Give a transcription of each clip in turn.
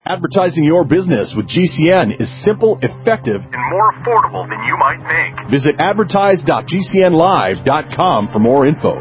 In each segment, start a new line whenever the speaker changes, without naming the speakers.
Advertising your business with GCN is simple, effective, and more affordable than you might think. Visit advertise.gcnlive.com for more info.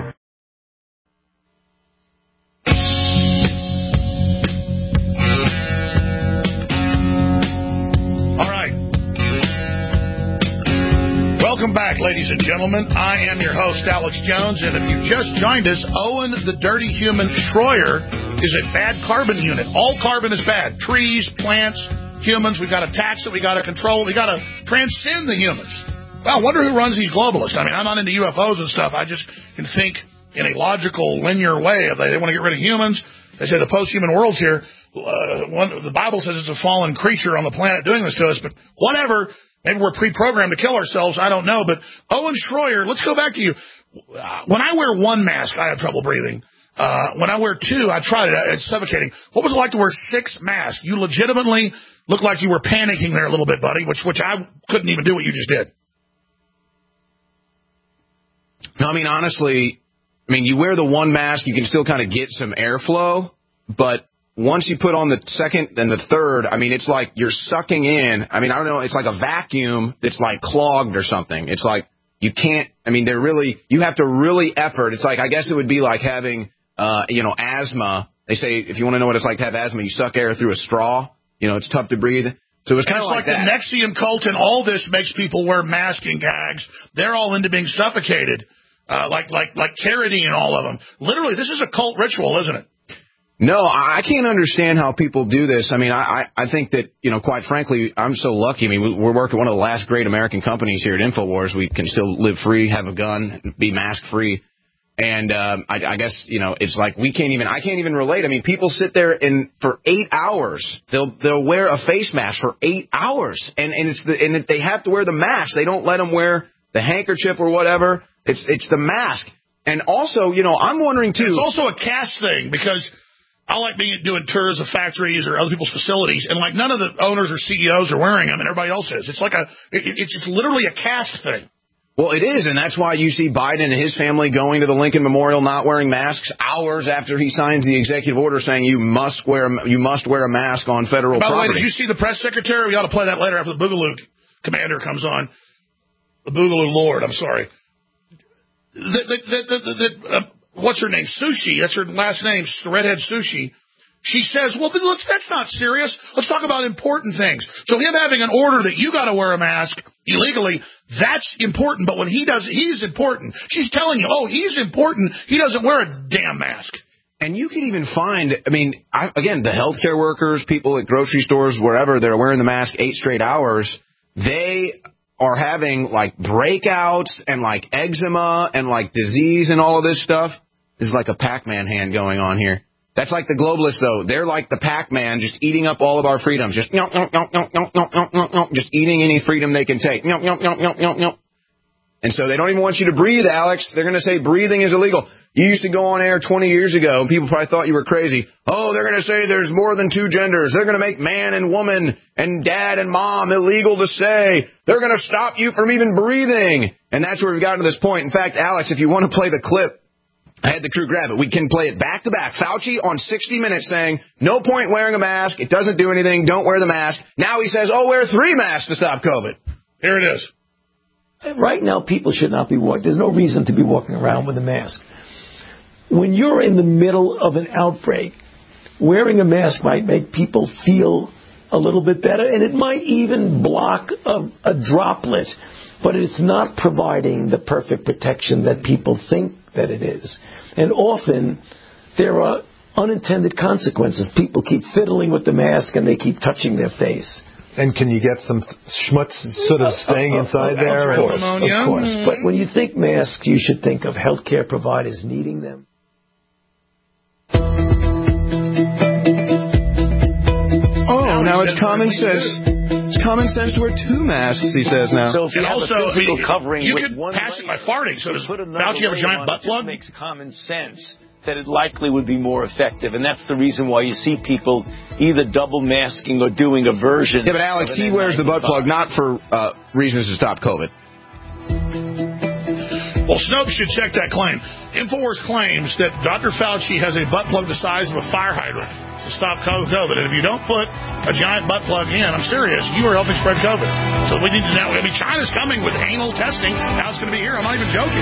Welcome back, ladies and gentlemen. I am your host, Alex Jones, and if you just joined us, Owen the Dirty Human Schroyer is a bad carbon unit. All carbon is bad. Trees, plants, humans. We've got to tax it. We've got to control it. We've got to transcend the humans. Well, I wonder who runs these globalists. I mean, I'm not into UFOs and stuff. I just can think in a logical, linear way. They want to get rid of humans. They say the post-human world's here. The Bible says it's a fallen creature on the planet doing this to us, but whatever. Maybe we're pre-programmed to kill ourselves. I don't know. But Owen Schroyer, let's go back to you. When I wear one mask, I have trouble breathing. When I wear two, I tried it. It's suffocating. What was it like to wear 6 masks? You legitimately looked like you were panicking there a little bit, buddy, which I couldn't even do what you just did.
No, I mean, honestly, you wear the one mask, you can still kind of get some airflow, but once you put on the second and the third, it's like you're sucking in. I don't know. It's like a vacuum that's like clogged or something. It's like you can't. You have to really effort. It's like, I guess it would be like having, asthma. They say if you want to know what it's like to have asthma, you suck air through a straw. It's tough to breathe. So it's kind of like that.
The NXIVM cult and all this makes people wear masking gags. They're all into being suffocated, like Carradine and all of them. Literally, this is a cult ritual, isn't it?
No, I can't understand how people do this. I think that, quite frankly, I'm so lucky. We're working at one of the last great American companies here at InfoWars. We can still live free, have a gun, be mask free. And I guess, it's like I can't even relate. People sit there and for 8 hours, they'll wear a face mask for 8 hours. And they have to wear the mask. They don't let them wear the handkerchief or whatever. It's the mask. And also, I'm wondering too.
It's also a caste thing because I like doing tours of factories or other people's facilities, and none of the owners or CEOs are wearing them, and everybody else is. It's it's literally a caste thing.
Well, it is, and that's why you see Biden and his family going to the Lincoln Memorial not wearing masks hours after he signs the executive order saying you must wear a mask on federal property.
By the way, did you see the press secretary? We ought to play that later after the Boogaloo commander comes on. The Boogaloo Lord, I'm sorry. What's her name? Sushi. That's her last name, Redhead Sushi. She says, well, that's not serious. Let's talk about important things. So him having an order that you got to wear a mask illegally, that's important. But when he does, he's important. She's telling you, he's important. He doesn't wear a damn mask.
And you can even find, again, the healthcare workers, people at grocery stores, wherever, they're wearing the mask 8 straight hours. They are having breakouts and eczema and disease and all of this stuff. This is like a Pac-Man hand going on here. That's like the globalists, though. They're like the Pac-Man, just eating up all of our freedoms. Just eating any freedom they can take. And so they don't even want you to breathe, Alex. They're going to say breathing is illegal. You used to go on air 20 years ago, and people probably thought you were crazy. Oh, they're going to say there's more than 2 genders. They're going to make man and woman and dad and mom illegal to say. They're going to stop you from even breathing. And that's where we've gotten to this point. In fact, Alex, if you want to play the clip, I had the crew grab it. We can play it back to back. Fauci on 60 Minutes saying, no point wearing a mask. It doesn't do anything. Don't wear the mask. Now he says, wear 3 masks to stop COVID.
Here it is.
Right now, people should not be walking. There's no reason to be walking around with a mask. When you're in the middle of an outbreak, wearing a mask might make people feel a little bit better, and it might even block a droplet, but it's not providing the perfect protection that people think that it is. And often, there are unintended consequences. People keep fiddling with the mask, and they keep touching their face.
And can you get some schmutz sort of staying inside there?
Of course. But when you think masks, you should think of healthcare providers needing them.
Now it's common sense. It's common sense to wear 2 masks, he says now.
So if you have a physical covering
you
with
could
one
pass it by farting. So does Fauci have a giant butt plug?
It makes common sense that it likely would be more effective. And that's the reason why you see people either double masking or doing a version.
Yeah, but Alex, he wears the butt plug not for reasons to stop COVID.
Well, Snopes should check that claim. InfoWars claims that Dr. Fauci has a butt plug the size of a fire hydrant. to stop COVID. And if you don't put a giant butt plug in, I'm serious, you are helping spread COVID. So we need to now, China's coming with anal testing. Now it's going to be here. I'm not even joking.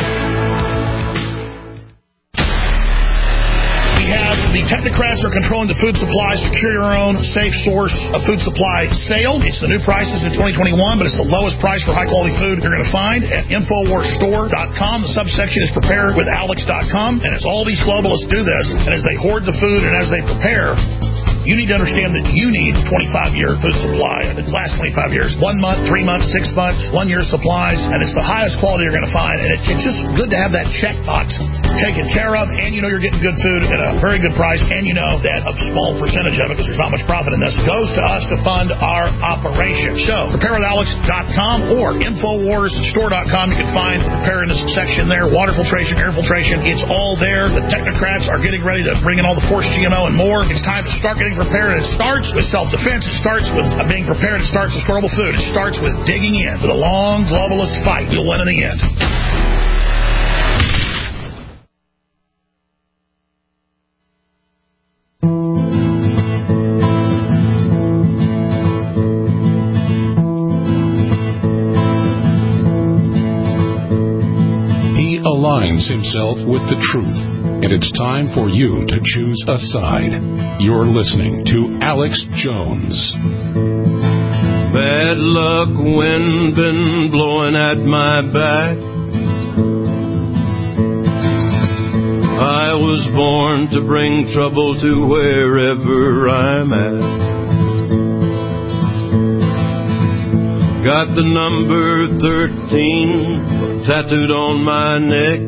We have the technocrats are controlling the food supply. Secure your own safe source of food supply sale. It's the new prices in 2021, but it's the lowest price for high-quality food you're going to find at InfoWarsStore.com. The subsection is preparewithalex.com, and as all these globalists do this, and as they hoard the food and as they prepare, you need to understand that you need 25-year food supply. The last 25 years, 1 month, 3 months, 6 months, 1 year's supplies, and it's the highest quality you're going to find. And it's just good to have that checkbox taken care of, and you know you're getting good food at a very good price, and you know that a small percentage of it, because there's not much profit in this, goes to us to fund our operation. So, preparewithalex.com or InfoWarsStore.com. You can find the preparedness section there, water filtration, air filtration. It's all there. The technocrats are getting ready to bring in all the forced GMO and more. It's time to start getting prepared. It starts with self-defense. It starts with being prepared. It starts with storable food. It starts with digging in. For the long globalist fight, you'll win in the end.
He aligns himself with the truth, and it's time for you to choose a side. You're listening to Alex Jones.
Bad luck, wind been blowing at my back. I was born to bring trouble to wherever I'm at. Got the number 13 tattooed on my neck.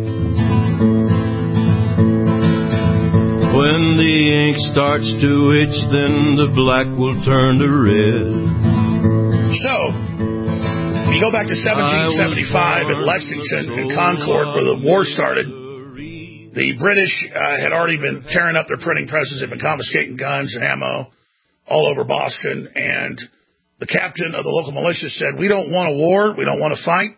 When the ink starts to itch, then the black will turn to red.
So, when you go back to 1775 at Lexington and Concord, where the war started, the British had already been tearing up their printing presses. They'd been confiscating guns and ammo all over Boston. And the captain of the local militia said, we don't want a war. We don't want to fight.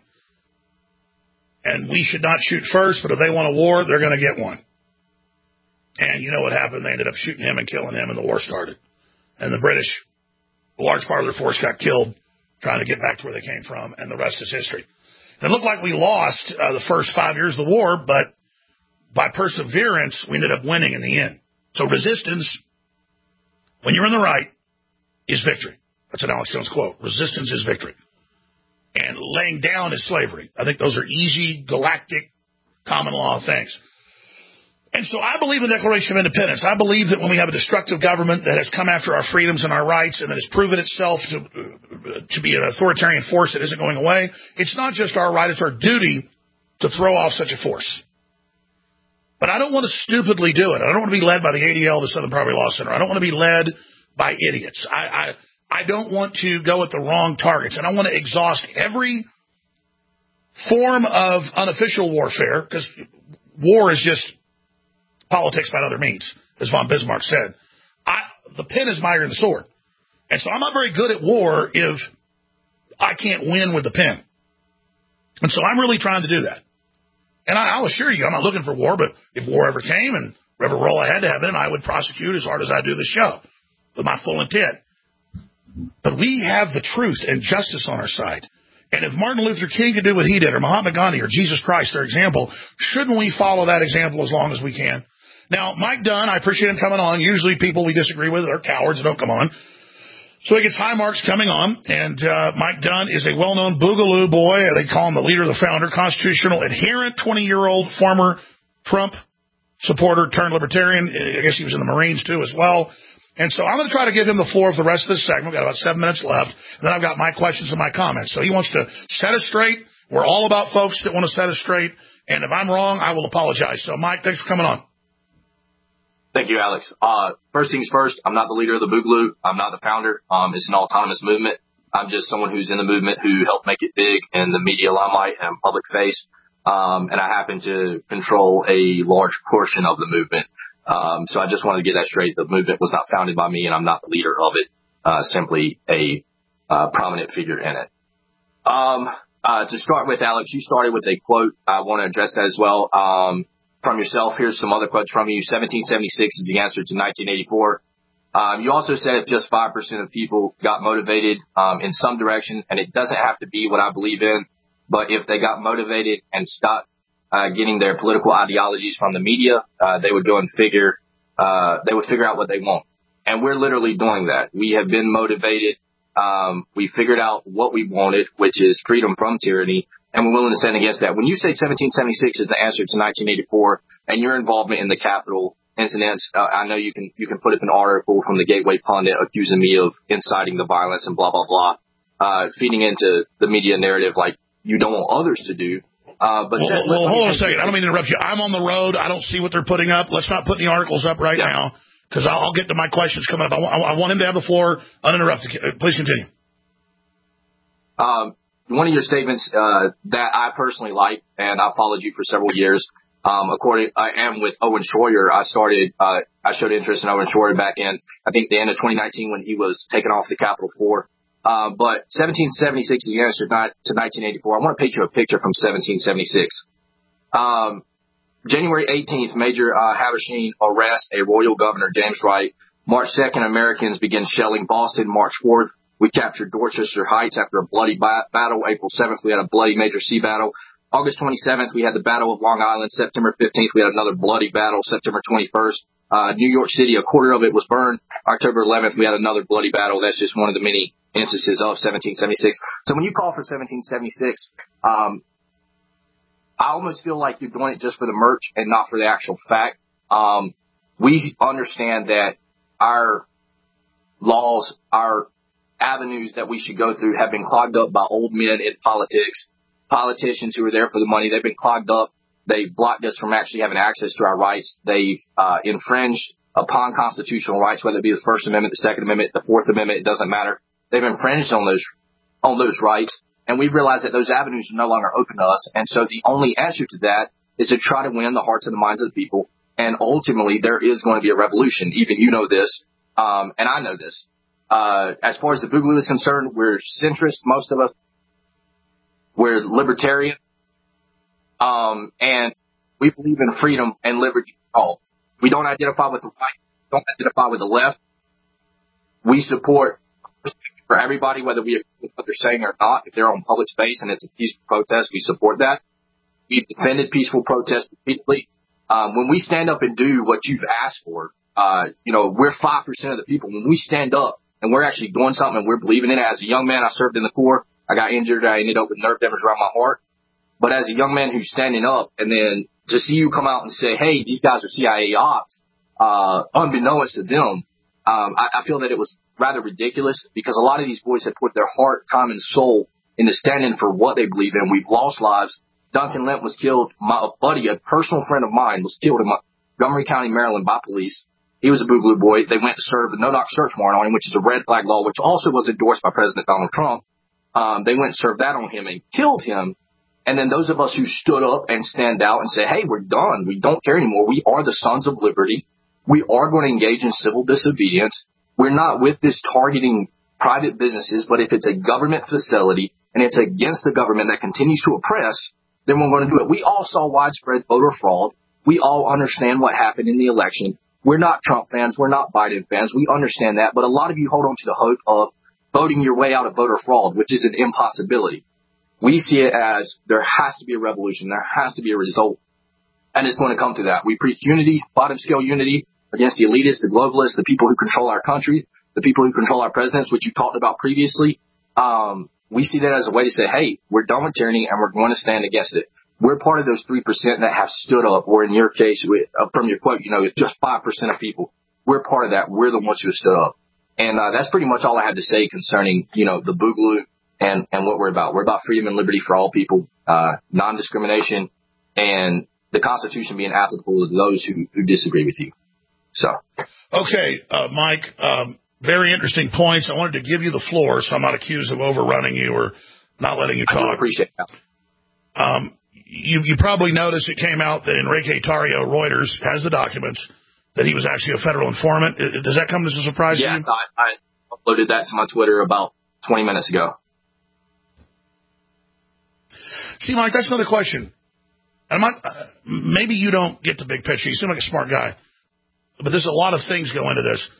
And we should not shoot first. But if they want a war, they're going to get one. And you know what happened? They ended up shooting him and killing him, and the war started. And the British, a large part of their force got killed trying to get back to where they came from, and the rest is history. And it looked like we lost the first 5 years of the war, but by perseverance, we ended up winning in the end. So resistance, when you're in the right, is victory. That's an Alex Jones quote. Resistance is victory. And laying down is slavery. I think those are easy, galactic, common law things. And so I believe in the Declaration of Independence. I believe that when we have a destructive government that has come after our freedoms and our rights and that has proven itself to be an authoritarian force that isn't going away, it's not just our right, it's our duty to throw off such a force. But I don't want to stupidly do it. I don't want to be led by the ADL, the Southern Poverty Law Center. I don't want to be led by idiots. I don't want to go at the wrong targets. And I want to exhaust every form of unofficial warfare, because war is just politics by other means, as von Bismarck said. The pen is mightier than the sword. And so I'm not very good at war if I can't win with the pen. And so I'm really trying to do that. And I'll assure you, I'm not looking for war, but if war ever came and whatever role I had to have in it, I would prosecute as hard as I do the show with my full intent. But we have the truth and justice on our side. And if Martin Luther King could do what he did, or Mahatma Gandhi, or Jesus Christ, their example, shouldn't we follow that example as long as we can? Now, Mike Dunn, I appreciate him coming on. Usually people we disagree with are cowards, don't come on. So he gets high marks coming on, and Mike Dunn is a well-known boogaloo boy. They call him the leader, the founder, constitutional adherent, 20-year-old former Trump supporter turned libertarian. I guess he was in the Marines, too, as well. And so I'm going to try to give him the floor for the rest of this segment. We've got about 7 minutes left. And then I've got my questions and my comments. So he wants to set us straight. We're all about folks that want to set us straight. And if I'm wrong, I will apologize. So, Mike, thanks for coming on.
Thank you, Alex. First things first, I'm not the leader of the Boogaloo. I'm not the founder. It's an autonomous movement. I'm just someone who's in the movement who helped make it big in the media limelight and public face. And I happen to control a large portion of the movement. So I just wanted to get that straight. The movement was not founded by me, and I'm not the leader of it, simply a prominent figure in it. To start with, Alex, you started with a quote. I want to address that as well. From yourself, here's some other quotes from you. 1776 is the answer to 1984. You also said if just 5% of people got motivated in some direction, and it doesn't have to be what I believe in, but if they got motivated and stopped getting their political ideologies from the media, they would go and figure out what they want. And we're literally doing that. We have been motivated. We figured out what we wanted, which is freedom from tyranny, and we're willing to stand against that. When you say 1776 is the answer to 1984 and your involvement in the Capitol incidents, I know you can put up an article from the Gateway Pundit accusing me of inciting the violence and blah, blah, blah, feeding into the media narrative like you don't want others to do. But
hold on a second. I don't mean to interrupt you. I'm on the road. I don't see what they're putting up. Let's not put any articles up right now, because I'll get to my questions coming up. I want him to have the floor uninterrupted. Please continue.
One of your statements that I personally like, and I followed you for several years. I am with Owen Schroyer. I showed interest in Owen Schroyer back in, I think, the end of 2019 when he was taken off the Capitol floor. But 1776 is the answer to 1984. I want to paint you a picture from 1776. January 18th, Major Habersheen arrests a royal governor, James Wright. March 2nd, Americans begin shelling Boston. March 4th, we captured Dorchester Heights after a bloody battle. April 7th, we had a bloody major sea battle. August 27th, we had the Battle of Long Island. September 15th, we had another bloody battle. September 21st, New York City, a quarter of it was burned. October 11th, we had another bloody battle. That's just one of the many instances of 1776. So when you call for 1776, I almost feel like you're doing it just for the merch and not for the actual fact. We understand that our laws, our avenues that we should go through have been clogged up by old men in politics. Politicians who are there for the money, they've been clogged up. They blocked us from actually having access to our rights. They infringed upon constitutional rights, whether it be the First Amendment, the Second Amendment, the Fourth Amendment, it doesn't matter. They've infringed on those rights, and we realize that those avenues are no longer open to us. And so the only answer to that is to try to win the hearts and the minds of the people. And ultimately, there is going to be a revolution. Even you know this, and I know this. As far as the Boogaloo is concerned, we're centrist, most of us. We're libertarian, and we believe in freedom and liberty for all. We don't identify with the right, don't identify with the left. We support for everybody, whether we agree with what they're saying or not. If they're on public space and it's a peaceful protest, we support that. We've defended peaceful protests repeatedly. When we stand up and do what you've asked for, we're 5% of the people. When we stand up and we're actually doing something and we're believing in it, as a young man, I served in the Corps. I got injured. I ended up with nerve damage around my heart. But as a young man who's standing up, and then to see you come out and say, hey, these guys are CIA ops, unbeknownst to them, I feel that it was rather ridiculous, because a lot of these boys have put their heart, time, and soul into standing for what they believe in. We've lost lives. Duncan Lent was killed. A buddy, a personal friend of mine, was killed in Montgomery County, Maryland, by police. He was a Boogaloo boy. They went to serve a no-knock search warrant on him, which is a red flag law, which also was endorsed by President Donald Trump. They went and served that on him and killed him. And then those of us who stood up and stand out and say, hey, we're done. We don't care anymore. We are the sons of liberty. We are going to engage in civil disobedience. We're not with this targeting private businesses, but if it's a government facility and it's against the government that continues to oppress, then we're going to do it. We all saw widespread voter fraud. We all understand what happened in the election. We're not Trump fans. We're not Biden fans. We understand that. But a lot of you hold on to the hope of voting your way out of voter fraud, which is an impossibility. We see it as there has to be a revolution. There has to be a result. And it's going to come to that. We preach unity, bottom scale unity against the elitists, the globalists, the people who control our country, the people who control our presidents, which you talked about previously. We see that as a way to say, hey, we're done with tyranny and we're going to stand against it. We're part of those 3% that have stood up, or in your case, from your quote, it's just 5% of people. We're part of that. We're the ones who have stood up. And that's pretty much all I had to say concerning, the Boogaloo and what we're about. We're about freedom and liberty for all people, non-discrimination, and the Constitution being applicable to those who disagree with you. So. Okay,
Mike, very interesting points. I wanted to give you the floor so I'm not accused of overrunning you or not letting you talk.
I appreciate that.
You probably noticed it came out that Enrique Tarrio, Reuters, has the documents that he was actually a federal informant. Does that come as a surprise to you?
Yes, I uploaded that to my Twitter about 20 minutes ago.
See, Mike, that's another question. Maybe you don't get the big picture. You seem like a smart guy. But there's a lot of things go into this.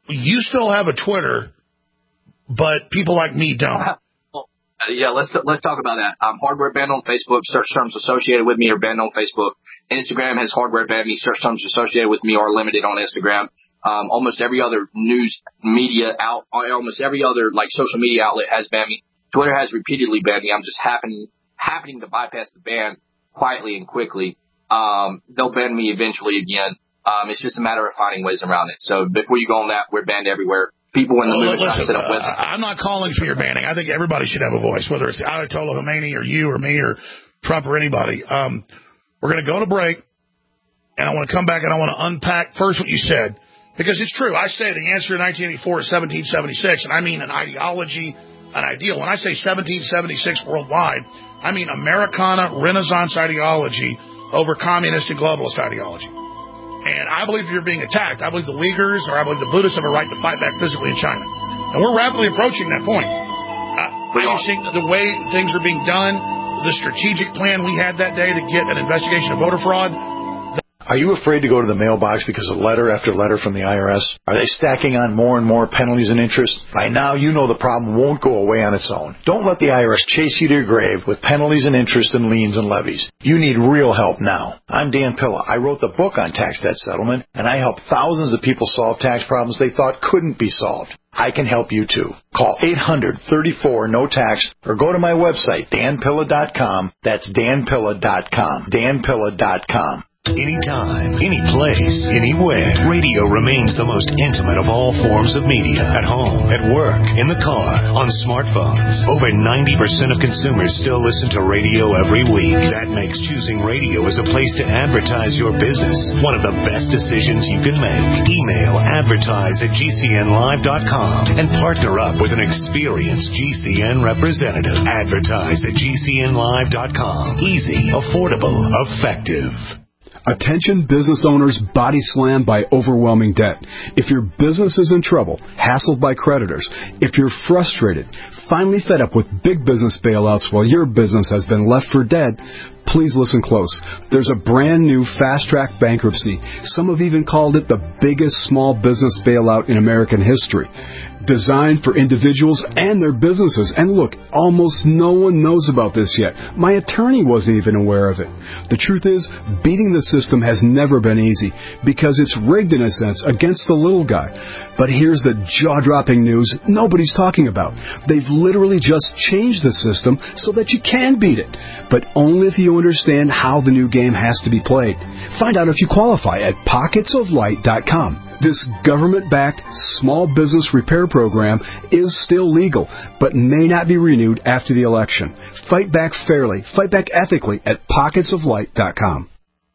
you still have a Twitter, but people like me don't.
Yeah, let's talk about that. Hardware banned on Facebook. Search terms associated with me are banned on Facebook. Instagram has hardware banned me. Search terms associated with me are limited on Instagram. Almost every other news media almost every other social media outlet has banned me. Twitter has repeatedly banned me. I'm just happening to bypass the ban quietly and quickly. They'll ban me eventually again. It's just a matter of finding ways around it. So before you go on that, we're banned everywhere. People in the movement set up websites.
I'm not calling for your banning. I think everybody should have a voice, whether it's Ayatollah Khomeini or you or me or Trump or anybody. We're going to go to break, and I want to come back and I want to unpack first what you said, because it's true. I say the answer in 1984 is 1776, and I mean an ideology, an ideal. When I say 1776 worldwide, I mean Americana Renaissance ideology over communist and globalist ideology. And I believe if you're being attacked, I believe the Uyghurs or I believe the Buddhists have a right to fight back physically in China. And we're rapidly approaching that point. I just think the way things are being done, the strategic plan we had that day to get an investigation of voter fraud.
Are you afraid to go to the mailbox because of letter after letter from the IRS? Are they stacking on more and more penalties and interest? By now, you know the problem won't go away on its own. Don't let the IRS chase you to your grave with penalties and interest and liens and levies. You need real help now. I'm Dan Pilla. I wrote the book on tax debt settlement, and I helped thousands of people solve tax problems they thought couldn't be solved. I can help you too. Call 800-34-NO-TAX or go to my website, danpilla.com. That's danpilla.com. danpilla.com.
Anytime, any place, anywhere. Radio remains the most intimate of all forms of media. At home, at work, in the car, on smartphones. Over 90% of consumers still listen to radio every week. That makes choosing radio as a place to advertise your business one of the best decisions you can make. Email advertise@gcnlive.com and partner up with an experienced GCN representative. Advertise@gcnlive.com. Easy, affordable, effective.
Attention business owners body slammed by overwhelming debt. If your business is in trouble, hassled by creditors, if you're frustrated, finally fed up with big business bailouts while your business has been left for dead, please listen close. There's a brand new fast-track bankruptcy. Some have even called it the biggest small business bailout in American history. Designed for individuals and their businesses. And look, almost no one knows about this yet. My attorney wasn't even aware of it. The truth is, beating the system has never been easy because it's rigged in a sense against the little guy. But here's the jaw-dropping news nobody's talking about. They've literally just changed the system so that you can beat it, but only if you understand how the new game has to be played. Find out if you qualify at pocketsoflight.com. This government-backed small business repair program is still legal, but may not be renewed after the election. Fight back fairly, fight back ethically at pocketsoflight.com.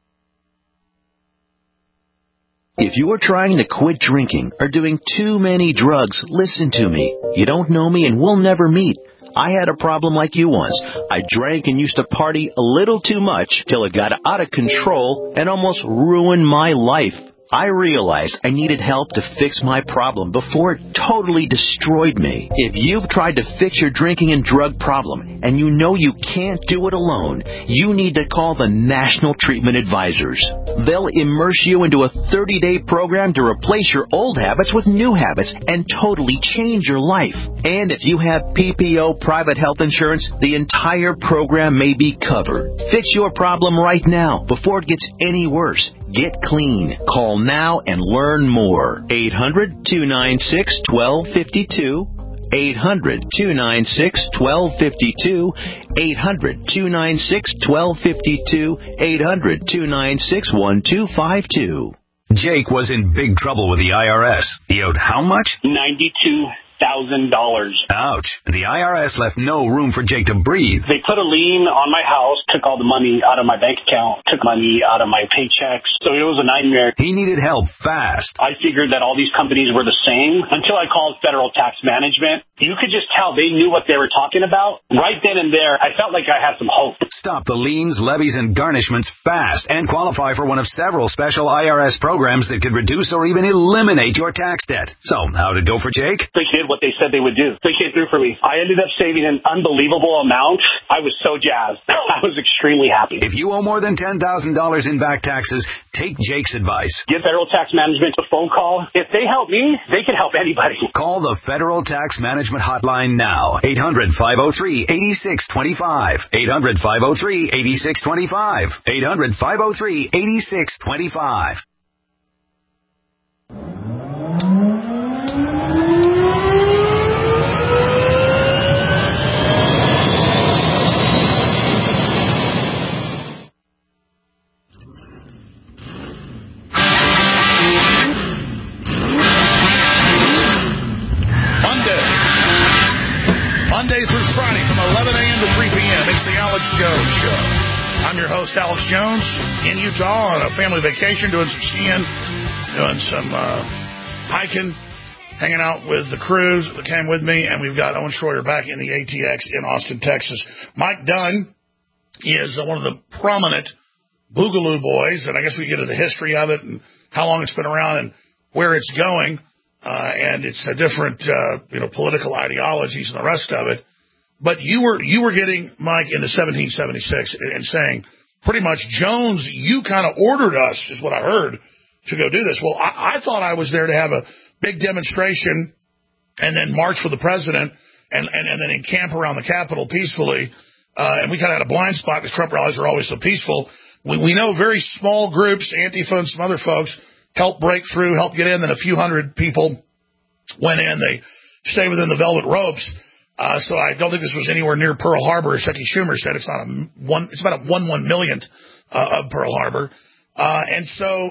If you are trying to quit drinking or doing too many drugs, listen to me. You don't know me and we'll never meet. I had a problem like you once. I drank and used to party a little too much till it got out of control and almost ruined my life. I realized I needed help to fix my problem before it totally destroyed me. If you've tried to fix your drinking and drug problem and you know you can't do it alone, you need to call the National Treatment Advisors. They'll immerse you into a 30-day program to replace your old habits with new habits and totally change your life. And if you have PPO private health insurance, the entire program may be covered. Fix your problem right now before it gets any worse. Get clean. Call now and learn more. 800-296-1252. 800-296-1252. 800-296-1252. 800-296-1252.
Jake was in big trouble with the IRS. He owed how much?
$92,000.
Ouch. The IRS left no room for Jake to breathe.
They put a lien on my house, took all the money out of my bank account, took money out of my paychecks. So it was a nightmare.
He needed help fast.
I figured that all these companies were the same until I called Federal Tax Management. you could just tell they knew what they were talking about. Right then and there, I felt like I had some hope.
Stop the liens, levies, and garnishments fast and qualify for one of several special IRS programs that could reduce or even eliminate your tax debt. So, how'd it go for Jake?
They did what they said they would do. They came through for me. I ended up saving an unbelievable amount. I was so jazzed. I was extremely happy.
If you owe more than $10,000 in back taxes, take Jake's advice.
Give Federal Tax Management a phone call. If they help me, they can help anybody.
Call the Federal Tax Management Hotline now. 800-503-8625. 800-503-8625. 800-503-8625.
Monday through Friday from 11 a.m. to 3 p.m. It's the Alex Jones Show. I'm your host, Alex Jones, in Utah on a family vacation, doing some skiing, doing some hiking, hanging out with the crews that came with me, and we've got Owen Schroyer back in the ATX in Austin, Texas. Mike Dunn is one of the prominent Boogaloo Boys, and I guess we get into the history of it and how long it's been around and where it's going. And it's a different, political ideologies and the rest of it. But you were getting, Mike, into 1776 and saying pretty much, Jones, you kind of ordered us, is what I heard, to go do this. Well, I thought I was there to have a big demonstration and then march for the president and then encamp around the Capitol peacefully. And we kind of had a blind spot because Trump rallies are always so peaceful. We know very small groups, Antifa and some other folks, help break through, help get in, then a few hundred people went in. They stay within the velvet ropes. So I don't think this was anywhere near Pearl Harbor, as Chucky Schumer said. It's not it's about a 1/1,000,000th of Pearl Harbor. And so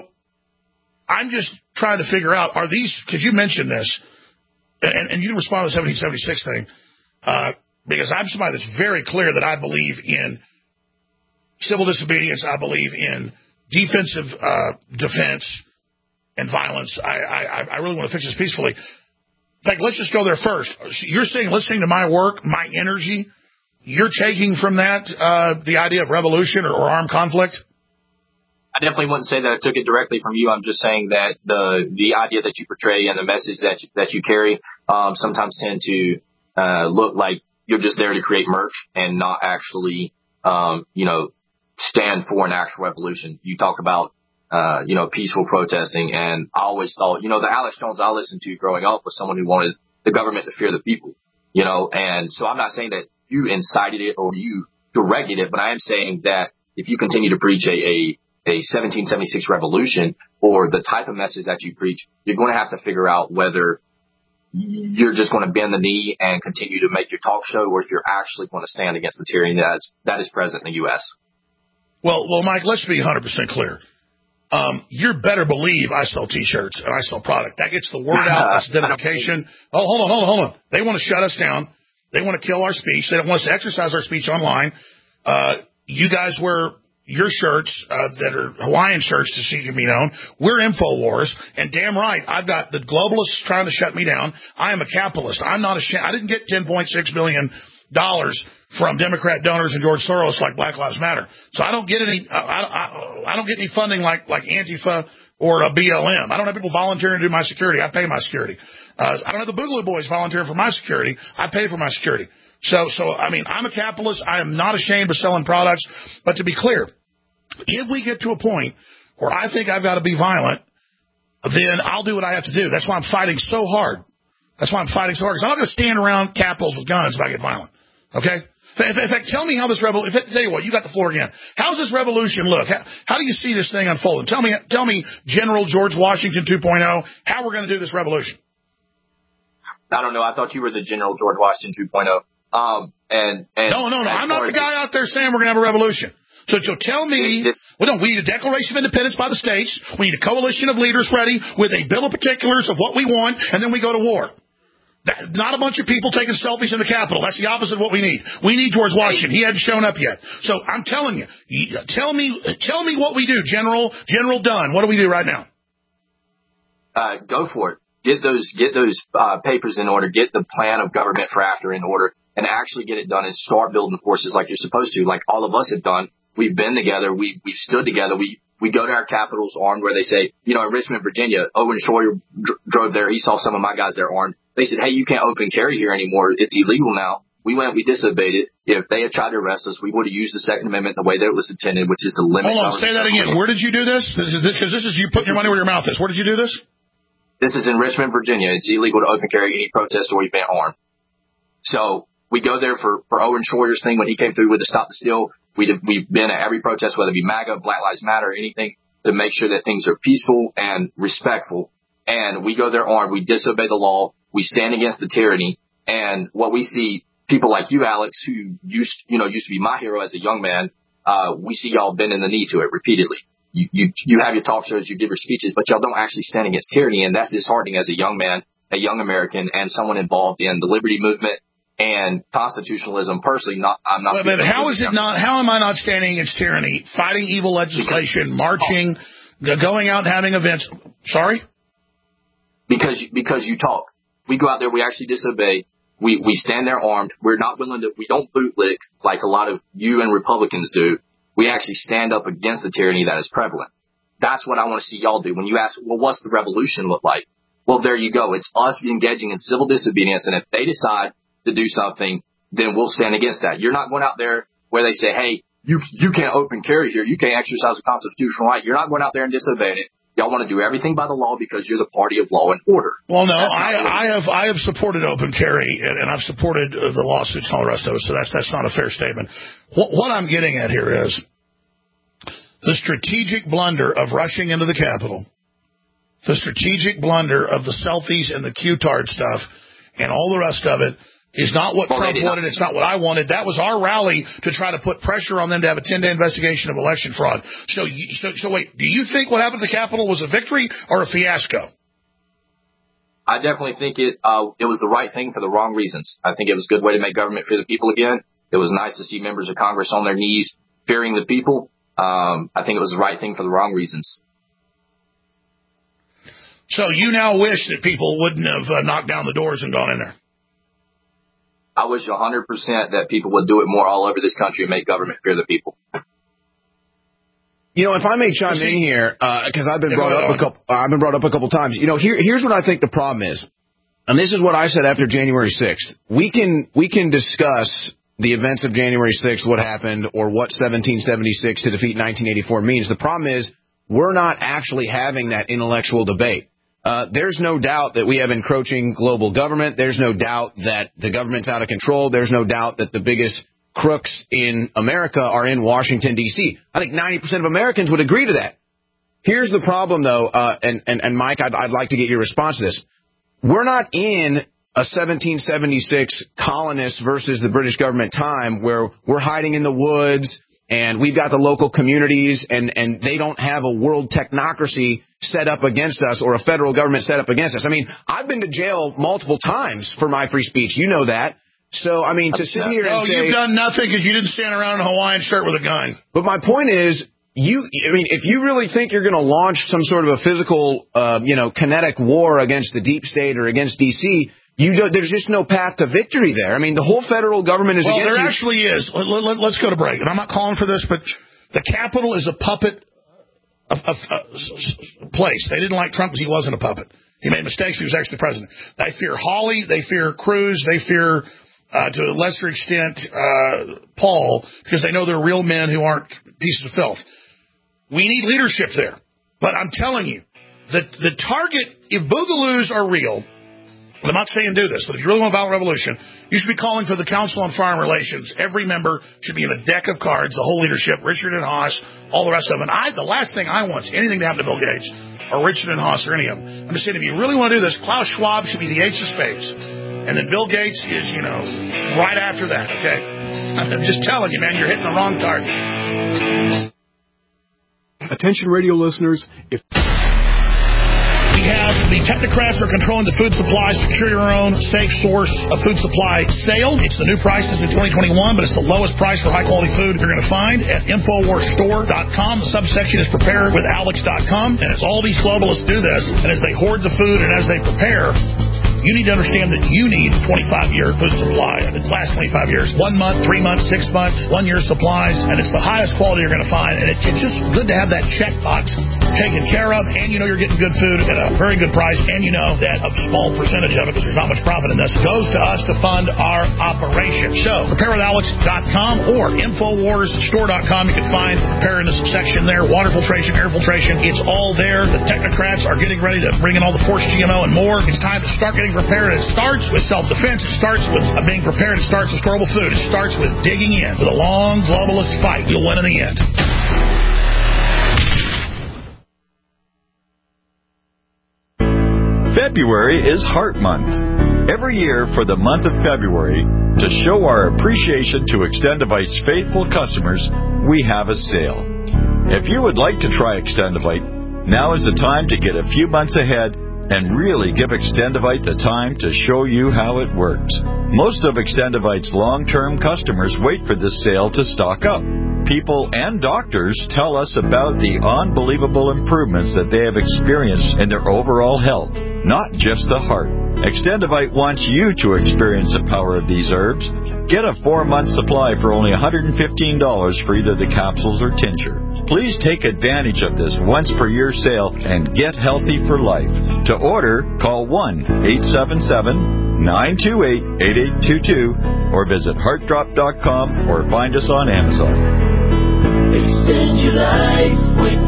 I'm just trying to figure out, are these, because you mentioned this, and you respond to the 1776 thing, because I'm somebody that's very clear that I believe in civil disobedience. I believe in defensive defense and violence. I really want to fix this peacefully. In fact, let's just go there first. You're saying, listening to my work, my energy, you're taking from that the idea of revolution or armed conflict?
I definitely wouldn't say that I took it directly from you. I'm just saying that the idea that you portray and the message that you carry sometimes tend to look like you're just there to create merch and not actually, stand for an actual revolution. You talk about peaceful protesting. And I always thought, the Alex Jones I listened to growing up was someone who wanted the government to fear the people, and so I'm not saying that you incited it or you directed it, but I am saying that if you continue to preach a 1776 revolution or the type of message that you preach, you're going to have to figure out whether you're just going to bend the knee and continue to make your talk show, or if you're actually going to stand against the tyranny that is present in the U.S.
Well, Mike, let's be 100% clear. You better believe I sell T-shirts and I sell product. That gets the word out. That's identification. Oh, hold on. They want to shut us down. They want to kill our speech. They don't want us to exercise our speech online. You guys wear your shirts that are Hawaiian shirts to see you be known. We're InfoWars, and damn right, I've got the globalists trying to shut me down. I am a capitalist. I'm not ashamed. I didn't get $10.6 billion from Democrat donors and George Soros like Black Lives Matter. So I don't get any. I don't get any funding like Antifa or a BLM. I don't have people volunteering to do my security. I pay my security. I don't have the Boogaloo Boys volunteering for my security. I pay for my security. So I mean, I'm a capitalist. I am not ashamed of selling products. But to be clear, if we get to a point where I think I've got to be violent, then I'll do what I have to do. That's why I'm fighting so hard. Because I'm not going to stand around capitals with guns if I get violent. Okay? In fact, tell me how this revolution, tell you what, you got the floor again. How's this revolution look? How do you see this thing unfolding? Tell me General George Washington 2.0, how we're going to do this revolution.
I don't know. I thought you were the General George Washington 2.0. No. I'm not the guy out there saying we're going to have a revolution. So tell me, we need a Declaration of Independence by the states. We need a coalition of leaders ready with a bill of particulars of what we want, and then we go to war. Not a bunch of people taking selfies in the Capitol. That's the opposite of what we need. We need George Washington. He hadn't shown up yet. So I'm telling you, tell me what we do, General Dunn. What do we do right now? Go for it. get those papers in order, get the plan of government for after in order, and actually get it done and start building forces like you're supposed to, like all of us have done. We've been together. We've stood together. We go to our capitals armed where they say, in Richmond, Virginia, Owen Schroyer drove there. He saw some of my guys there armed. They said, hey, you can't open carry here anymore. It's illegal now. We went, we disobeyed it. If they had tried to arrest us, we would have used the Second Amendment the way that it was intended, which is to limit.
Hold on, say that again. Where did you do this? Because this is you putting your money where your mouth is. Where did you do this?
This is in Richmond, Virginia. It's illegal to open carry any protest or event armed. So we go there for Owen Schroyer's thing when he came through with the Stop the Steal. We've been at every protest, whether it be MAGA, Black Lives Matter, anything, to make sure that things are peaceful and respectful. And we go there armed. We disobey the law. We stand against the tyranny. And what we see, people like you, Alex, who used to be my hero as a young man, we see y'all bending the knee to it repeatedly. You have your talk shows, you give your speeches, but y'all don't actually stand against tyranny. And that's disheartening as a young man, a young American, and someone involved in the liberty movement and constitutionalism. Personally, I'm not.
But how is it not? How am I not standing against tyranny, fighting evil legislation, marching, going out and having events? Sorry?
Because you talk. We go out there, we actually disobey. We stand there armed. We're not willing to. We don't bootlick like a lot of you and Republicans do. We actually stand up against the tyranny that is prevalent. That's what I want to see y'all do. When you ask, well, what's the revolution look like? Well, there you go. It's us engaging in civil disobedience, and if they decide to do something, then we'll stand against that. You're not going out there where they say, hey, you can't open carry here. You can't exercise a constitutional right. You're not going out there and disobeying it. Y'all want to do everything by the law because you're the party of law and order.
Well, no, I have supported open carry, and I've supported the lawsuits and all the rest of it, so that's not a fair statement. What I'm getting at here is the strategic blunder of rushing into the Capitol, the strategic blunder of the selfies and the Q-tard stuff and all the rest of it is not what Trump wanted. It's not what I wanted. That was our rally to try to put pressure on them to have a 10-day investigation of election fraud. So wait, do you think what happened at the Capitol was a victory or a fiasco?
I definitely think it was the right thing for the wrong reasons. I think it was a good way to make government fear the people again. It was nice to see members of Congress on their knees fearing the people. I think it was the right thing for the wrong reasons.
So you now wish that people wouldn't have knocked down the doors and gone in there?
I wish 100% that people would do it more all over this country and make government fear the people.
If I may chime in here, because I've been brought up a couple times. Here's what I think the problem is, and this is what I said after January 6th. We can discuss the events of January 6th, what happened, or what 1776 to defeat 1984 means. The problem is we're not actually having that intellectual debate. There's no doubt that we have encroaching global government. There's no doubt that the government's out of control. There's no doubt that the biggest crooks in America are in Washington, D.C. I think 90% of Americans would agree to that. Here's the problem, though, and Mike, I'd like to get your response to this. We're not in a 1776 colonists versus the British government time where we're hiding in the woods and we've got the local communities and they don't have a world technocracy set up against us or a federal government set up against us. I mean, I've been to jail multiple times for my free speech. You know that. So, I mean, to sit here and say...
you've done nothing because you didn't stand around in a Hawaiian shirt with a gun.
But my point is, if you really think you're going to launch some sort of a physical, kinetic war against the deep state or against D.C., there's just no path to victory there. I mean, the whole federal government is against you.
Well, there actually is. Let's go to break. And I'm not calling for this, but the Capitol is a puppet place. They didn't like Trump because he wasn't a puppet. He made mistakes. He was actually the president. They fear Hawley. They fear Cruz. They fear, to a lesser extent, Paul, because they know they're real men who aren't pieces of filth. We need leadership there. But I'm telling you, the target, if boogaloos are real, and I'm not saying do this, but if you really want a violent revolution, you should be calling for the Council on Foreign Relations. Every member should be in a deck of cards, the whole leadership, Richard and Haas, all the rest of them. And the last thing I want is anything to happen to Bill Gates or Richard and Haas or any of them. I'm just saying, if you really want to do this, Klaus Schwab should be the ace of spades. And then Bill Gates is, right after that, okay? I'm just telling you, man, you're hitting the wrong target.
Attention radio listeners, if...
We have the The technocrats are controlling the food supply. Secure your own safe source of food supply sale. It's the new prices in 2021, but it's the lowest price for high-quality food you're going to find at InfoWarsStore.com. The subsection is preparewithalex.com, and as all these globalists do this, and as they hoard the food and as they prepare, you need to understand that you need 25-year food supply. It lasts 25 years. 1 month, 3 months, 6 months, 1 year supplies, and it's the highest quality you're going to find. And it's just good to have that checkbox taken care of, and you know you're getting good food at a very good price, and you know that a small percentage of it, because there's not much profit in this, goes to us to fund our operation. So, preparewithalex.com or InfoWarsStore.com. You can find the preparedness section there, water filtration, air filtration. It's all there. The technocrats are getting ready to bring in all the forced GMO and more. It's time to start getting prepared. It starts with self-defense. It starts with being prepared. It starts with storable food. It starts with digging in. With a long globalist fight, you'll win in the end.
February is Heart Month. Every year for the month of February, to show our appreciation to Extendivite's faithful customers, we have a sale. If you would like to try Extendivite, now is the time to get a few months ahead and really give Extendivite the time to show you how it works. Most of Extendivite's long-term customers wait for this sale to stock up. People and doctors tell us about the unbelievable improvements that they have experienced in their overall health, not just the heart. Extendivite wants you to experience the power of these herbs. Get a 4-month supply for only $115 for either the capsules or tincture. Please take advantage of this once-per-year sale and get healthy for life. To order, call 1-877-928-8822 or visit heartdrop.com or find us on Amazon.
Extend your life with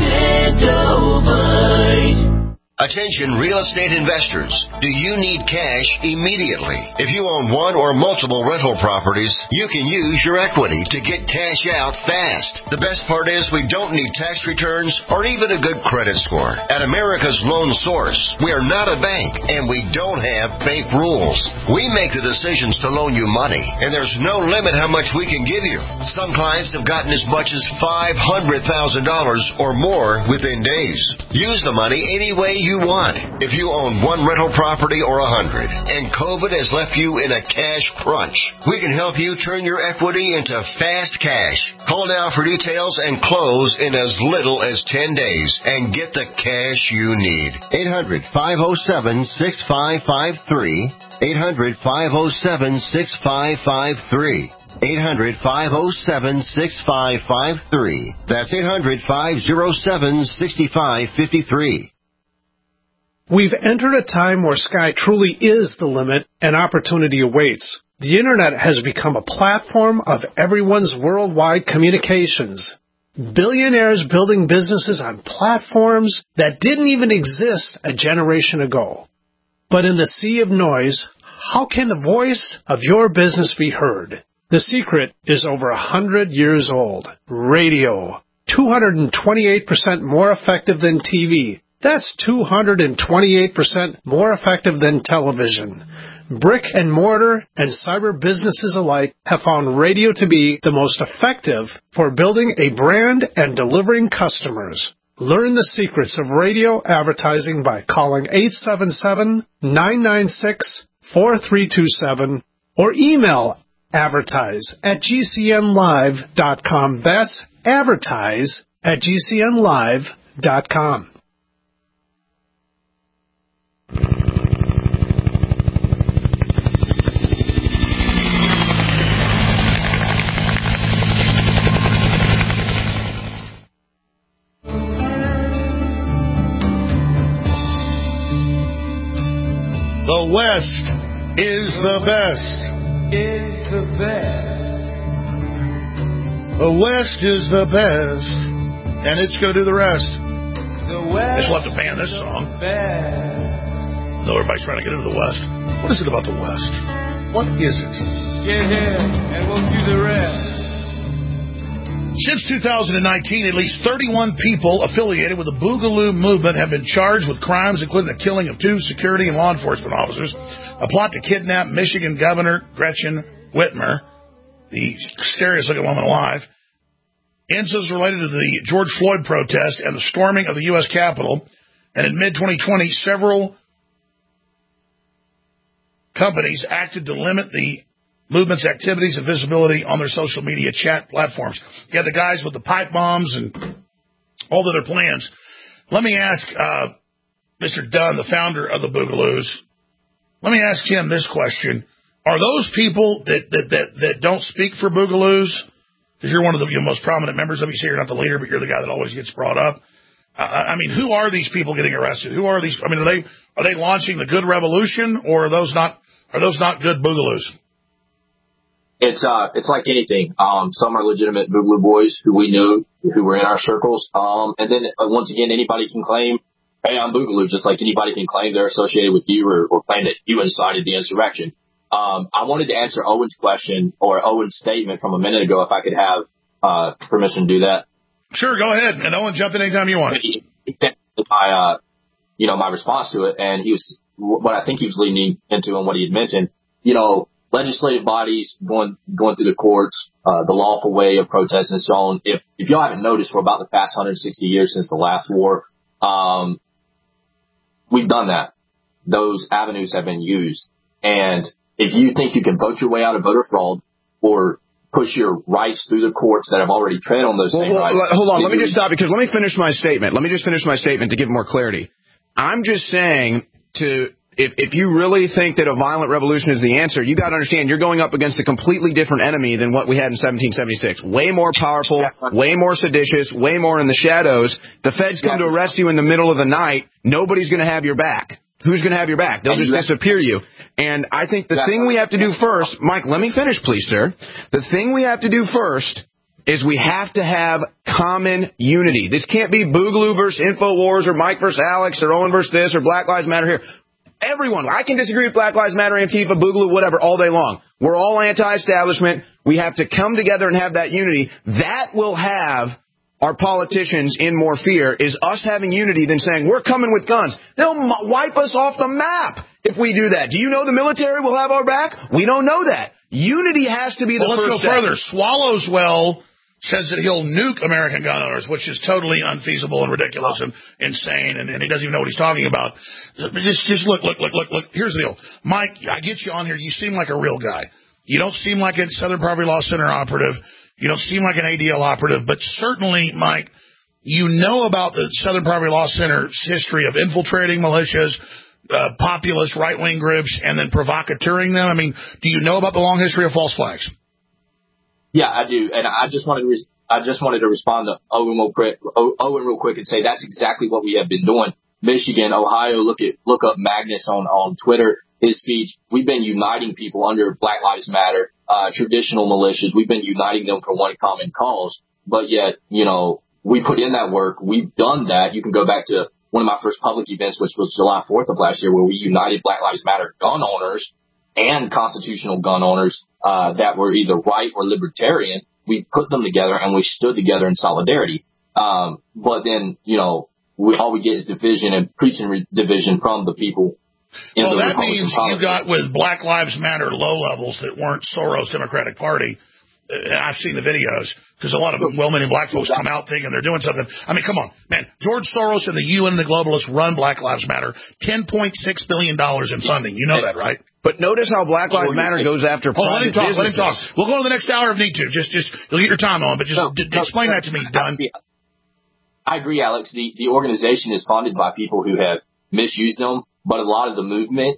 Extendivite.
Attention real estate investors. Do you need cash immediately? If you own one or multiple rental properties, you can use your equity to get cash out fast. The best part is we don't need tax returns or even a good credit score. At America's Loan Source, we are not a bank and we don't have bank rules. We make the decisions to loan you money, and there's no limit how much we can give you. Some clients have gotten as much as $500,000 or more within days. Use the money any way you want. If you own one rental property or 100 and COVID has left you in a cash crunch, we can help you turn your equity into fast cash. Call now for details and close in as little as 10 days and get the cash you need. 800-507-6553. 800-507-6553. 800-507-6553. That's 800-507-6553.
We've entered a time where sky truly is the limit and opportunity awaits. The Internet has become a platform of everyone's worldwide communications. Billionaires building businesses on platforms that didn't even exist a generation ago. But in the sea of noise, how can the voice of your business be heard? The secret is over 100 years old. Radio. 228% more effective than TV. That's 228% more effective than television. Brick and mortar and cyber businesses alike have found radio to be the most effective for building a brand and delivering customers. Learn the secrets of radio advertising by calling 877-996-4327 or email advertise@gcnlive.com. That's advertise@gcnlive.com.
The West is the best.
Is the best.
The West is the best. And it's going to do the rest.
The West.
Just love to ban this song. Though everybody's trying to get into the West. What is it about the West? What is it?
Get here and we'll do the rest.
Since 2019, at least 31 people affiliated with the Boogaloo movement have been charged with crimes, including the killing of 2 security and law enforcement officers, a plot to kidnap Michigan Governor Gretchen Whitmer, the scariest-looking woman alive, incidents related to the George Floyd protest and the storming of the U.S. Capitol, And in mid-2020, several companies acted to limit the movement's activities and visibility on their social media chat platforms. You had the guys with the pipe bombs and all of their plans. Let me ask Mr. Dunn, the founder of the Boogaloos, let me ask him this question. Are those people that don't speak for Boogaloos, because you're one of the most prominent members of it, you say you're not the leader, but you're the guy that always gets brought up. I mean, who are these people getting arrested? Who are these? I mean, are they launching the good revolution, or are those not good Boogaloos?
It's like anything. Some are legitimate Boogaloo boys who we knew, who were in our circles. And then once again, anybody can claim, hey, I'm Boogaloo, just like anybody can claim they're associated with you or claim that you incited the insurrection. I wanted to answer Owen's question or Owen's statement from a minute ago, if I could have permission to do that.
Sure, go ahead. And Owen, jump in anytime you want.
My response to it, and he was what I think he was leaning into and what he had mentioned. Legislative bodies going through the courts, the lawful way of protesting and so on. If y'all haven't noticed, for about the past 160 years since the last war, we've done that. Those avenues have been used, and if you think you can vote your way out of voter fraud or push your rights through the courts that have already tread on those same rights.
Hold on. Let me just stop because let me finish my statement. Let me just finish my statement to give more clarity. I'm just saying if you really think that a violent revolution is the answer, you got to understand you're going up against a completely different enemy than what we had in 1776. Way more powerful, way more seditious, way more in the shadows. The feds come to arrest you in the middle of the night. Nobody's going to have your back. Who's going to have your back? They'll just disappear you. And I think the thing we have to do first, Mike, let me finish, please, sir. The thing we have to do first is we have to have common unity. This can't be Boogaloo versus InfoWars or Mike versus Alex or Owen versus this or Black Lives Matter here. Everyone, I can disagree with Black Lives Matter, Antifa, Boogaloo, whatever, all day long. We're all anti-establishment. We have to come together and have that unity. That will have our politicians in more fear, is us having unity than saying, we're coming with guns. They'll wipe us off the map if we do that. Do you know the military will have our back? We don't know that. Unity has to be the first step.
Let's go further. Swallowswell says that he'll nuke American gun owners, which is totally unfeasible and ridiculous and insane, and he doesn't even know what he's talking about. Just look. Here's the deal. Mike, I get you on here. You seem like a real guy. You don't seem like a Southern Poverty Law Center operative. You don't seem like an ADL operative, but certainly, Mike, you know about the Southern Poverty Law Center's history of infiltrating militias, populist right-wing groups, and then provocateuring them. I mean, do you know about the long history of false flags?
Yeah, I do, and I just wanted to respond to Owen real quick and say that's exactly what we have been doing. Michigan, Ohio, look up Magnus on Twitter. His speech. We've been uniting people under Black Lives Matter, traditional militias. We've been uniting them for one common cause. But yet, we put in that work. We've done that. You can go back to one of my first public events, which was July 4th of last year, where we united Black Lives Matter gun owners and constitutional gun owners that were either right or libertarian. We put them together and we stood together in solidarity. But then, all we get is division and preaching division from the people.
Well, that means you got with Black Lives Matter low levels that weren't Soros Democratic Party. And I've seen the videos because a lot of well-meaning black folks come out thinking they're doing something. I mean, come on, man. George Soros and the UN and the globalists run Black Lives Matter. $10.6 billion in funding. You know that, right?
But notice how Black Lives Matter goes after private businesses.
Let him talk. We'll go to the next hour if need to. Just you'll get your time on, but explain that to me, Don.
I agree, Alex. The organization is funded by people who have misused them. But a lot of the movement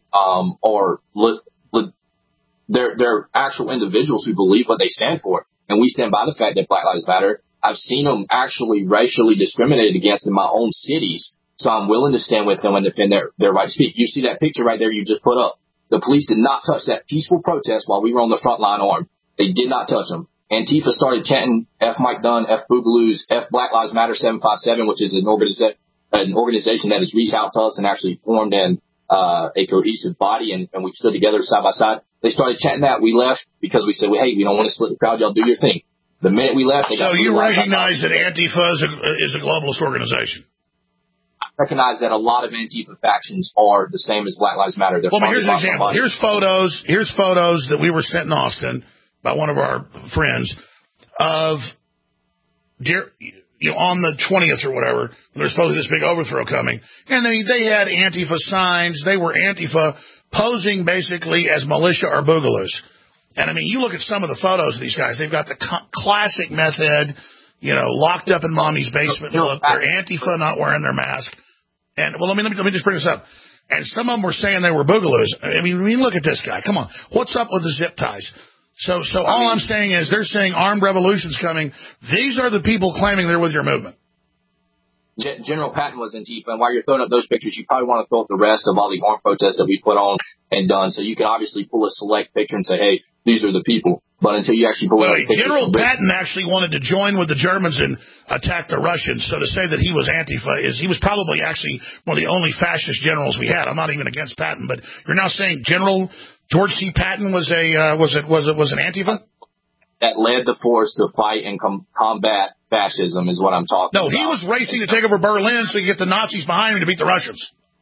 they're actual individuals who believe what they stand for. And we stand by the fact that Black Lives Matter. I've seen them actually racially discriminated against in my own cities. So I'm willing to stand with them and defend their right to speak. You see that picture right there you just put up. The police did not touch that peaceful protest while we were on the front line armed. They did not touch them. Antifa started chanting F Mike Dunn, F Boogaloos, F Black Lives Matter 757, which is an organization that has reached out to us and actually formed a cohesive body, and we stood together side by side. They started chanting that. We left because we said, hey, we don't want to split the crowd. Y'all do your thing. The minute we left...
So you recognize that Antifa is a globalist organization?
I recognize that a lot of Antifa factions are the same as Black Lives Matter.
Well, here's an example. Here's photos that we were sent in Austin by one of our friends of on the 20th or whatever, there's supposed to be this big overthrow coming, and they had Antifa signs. They were Antifa posing basically as militia or boogaloos. And I mean, you look at some of the photos of these guys. They've got the classic meth head, locked up in mommy's basement look. They're Antifa, not wearing their mask. And well, let me just bring this up. And some of them were saying they were boogaloos. I mean, look at this guy. Come on, what's up with the zip ties? So all I'm saying is they're saying armed revolution's coming. These are the people claiming they're with your movement.
General Patton was Antifa, and while you're throwing up those pictures, you probably want to throw up the rest of all the armed protests that we put on and done. So you can obviously pull a select picture and say, hey, these are the people. But until you actually pull up pictures.
General Patton actually wanted to join with the Germans and attack the Russians. So to say that he was Antifa he was probably actually one of the only fascist generals we had. I'm not even against Patton, but you're now saying General George C. Patton was an Antifa?
That led the force to fight and combat fascism is what I'm talking about.
No, he was racing to take over Berlin so you get the Nazis behind him to beat the Russians.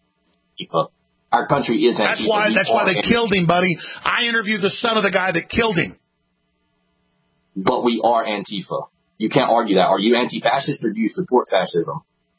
Our country is Antifa.
That's why they killed him, buddy. I interviewed the son of the guy that killed him.
But we are Antifa. You can't argue that. Are you anti-fascist or do you support fascism?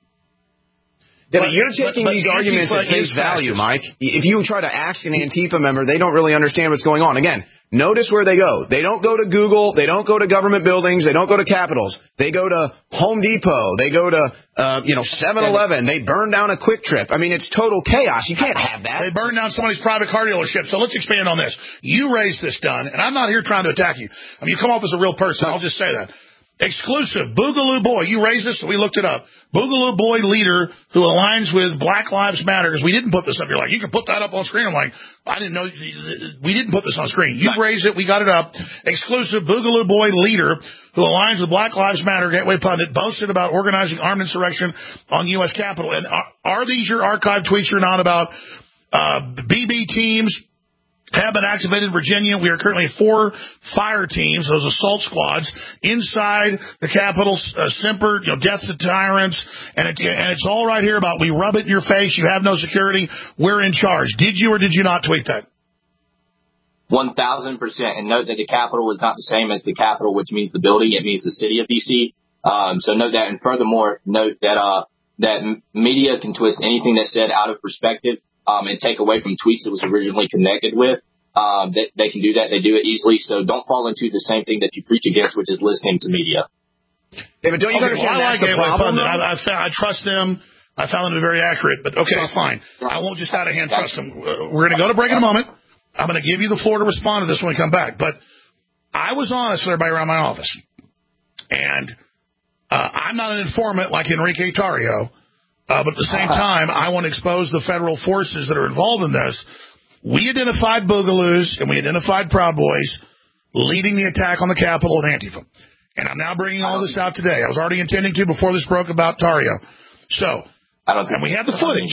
Yeah, but you're taking these arguments at face value, Mike. If you try to ask an Antifa member, they don't really understand what's going on. Again, notice where they go. They don't go to Google. They don't go to government buildings. They don't go to capitals. They go to Home Depot. They go to, 7-Eleven. They burn down a Quick Trip. I mean, it's total chaos. You can't have that.
They burn down somebody's private car dealership. So let's expand on this. You raised this gun, and I'm not here trying to attack you. I mean, you come off as a real person. I'll just say that. Exclusive, Boogaloo Boy. You raised this, so we looked it up. Boogaloo Boy leader who aligns with Black Lives Matter. Because we didn't put this up. You're like, you can put that up on screen. I'm like, I didn't know. We didn't put this on screen. You raised it. We got it up. Exclusive, Boogaloo Boy leader who aligns with Black Lives Matter. Gateway Pundit boasted about organizing armed insurrection on U.S. Capitol. And are these your archive tweets or not about BB teams? Have been activated in Virginia. We are currently 4 fire teams, those assault squads, inside the Capitol. Semper, death to tyrants, and it's all right here about we rub it in your face. You have no security. We're in charge. Did you or did you not tweet that?
1,000%. And note that the Capitol is not the same as the Capitol, which means the building. It means the city of D.C. So note that, and furthermore, note that that media can twist anything that's said out of perspective. And take away from tweets it was originally connected with. They can do that. They do it easily. So don't fall into the same thing that you preach against, which is listening to media.
Yeah, but don't you understand that's the problem?
I trust them. I found them to be very accurate. But, okay, fine. I won't just out of hand trust them. We're going to go to break in a moment. I'm going to give you the floor to respond to this when we come back. But I was honest with everybody around my office. And I'm not an informant like Enrique Tarrio. But at the same time, I want to expose the federal forces that are involved in this. We identified Boogaloos and we identified Proud Boys leading the attack on the Capitol and Antifa. And I'm now bringing all this out today. I was already intending to before this broke about Tarrio. So, and we have the footage.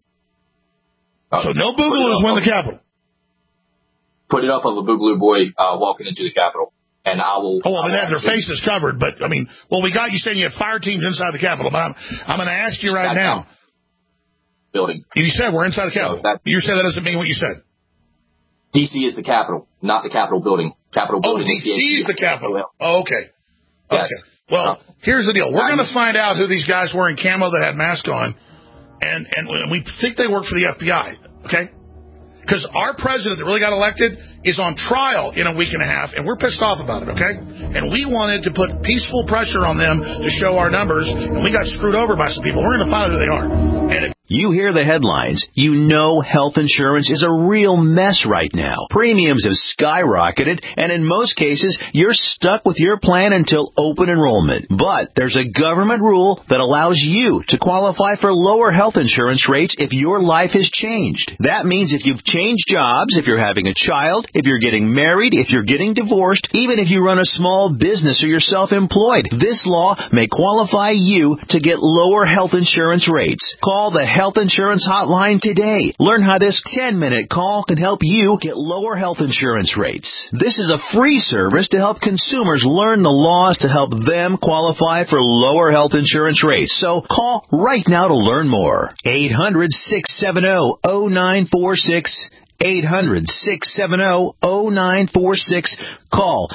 So no Boogaloos win the Capitol.
Put it up of a Boogaloo Boy walking into the Capitol. And I will.
Oh, well, they have their faces covered, but I mean, we got you saying you had fire teams inside the Capitol, but I'm going to ask you right now.
Building.
You said we're inside the Capitol. You said that doesn't mean what you said.
D.C. is the Capitol, not the Capitol building. Capitol building.
D.C. is the Capitol. Oh, okay. Yes. Okay. Well, here's the deal. We're going to find out who these guys were in camo that had masks on, and we think they work for the FBI. Okay. Because our president that really got elected is on trial in a week and a half, and we're pissed off about it, okay? And we wanted to put peaceful pressure on them to show our numbers, and we got screwed over by some people. We're going to find out who they are. And
you hear the headlines. You know health insurance is a real mess right now. Premiums have skyrocketed, and in most cases, you're stuck with your plan until open enrollment. But there's a government rule that allows you to qualify for lower health insurance rates if your life has changed. That means if you've changed jobs, if you're having a child, if you're getting married, if you're getting divorced, even if you run a small business or you're self-employed, this law may qualify you to get lower health insurance rates. Call the Health Insurance Hotline today. Learn how this 10-minute call can help you get lower health insurance rates. This is a free service to help consumers learn the laws to help them qualify for lower health insurance rates. So call right now to learn more. 800-670-0946. 800-670-0946. Call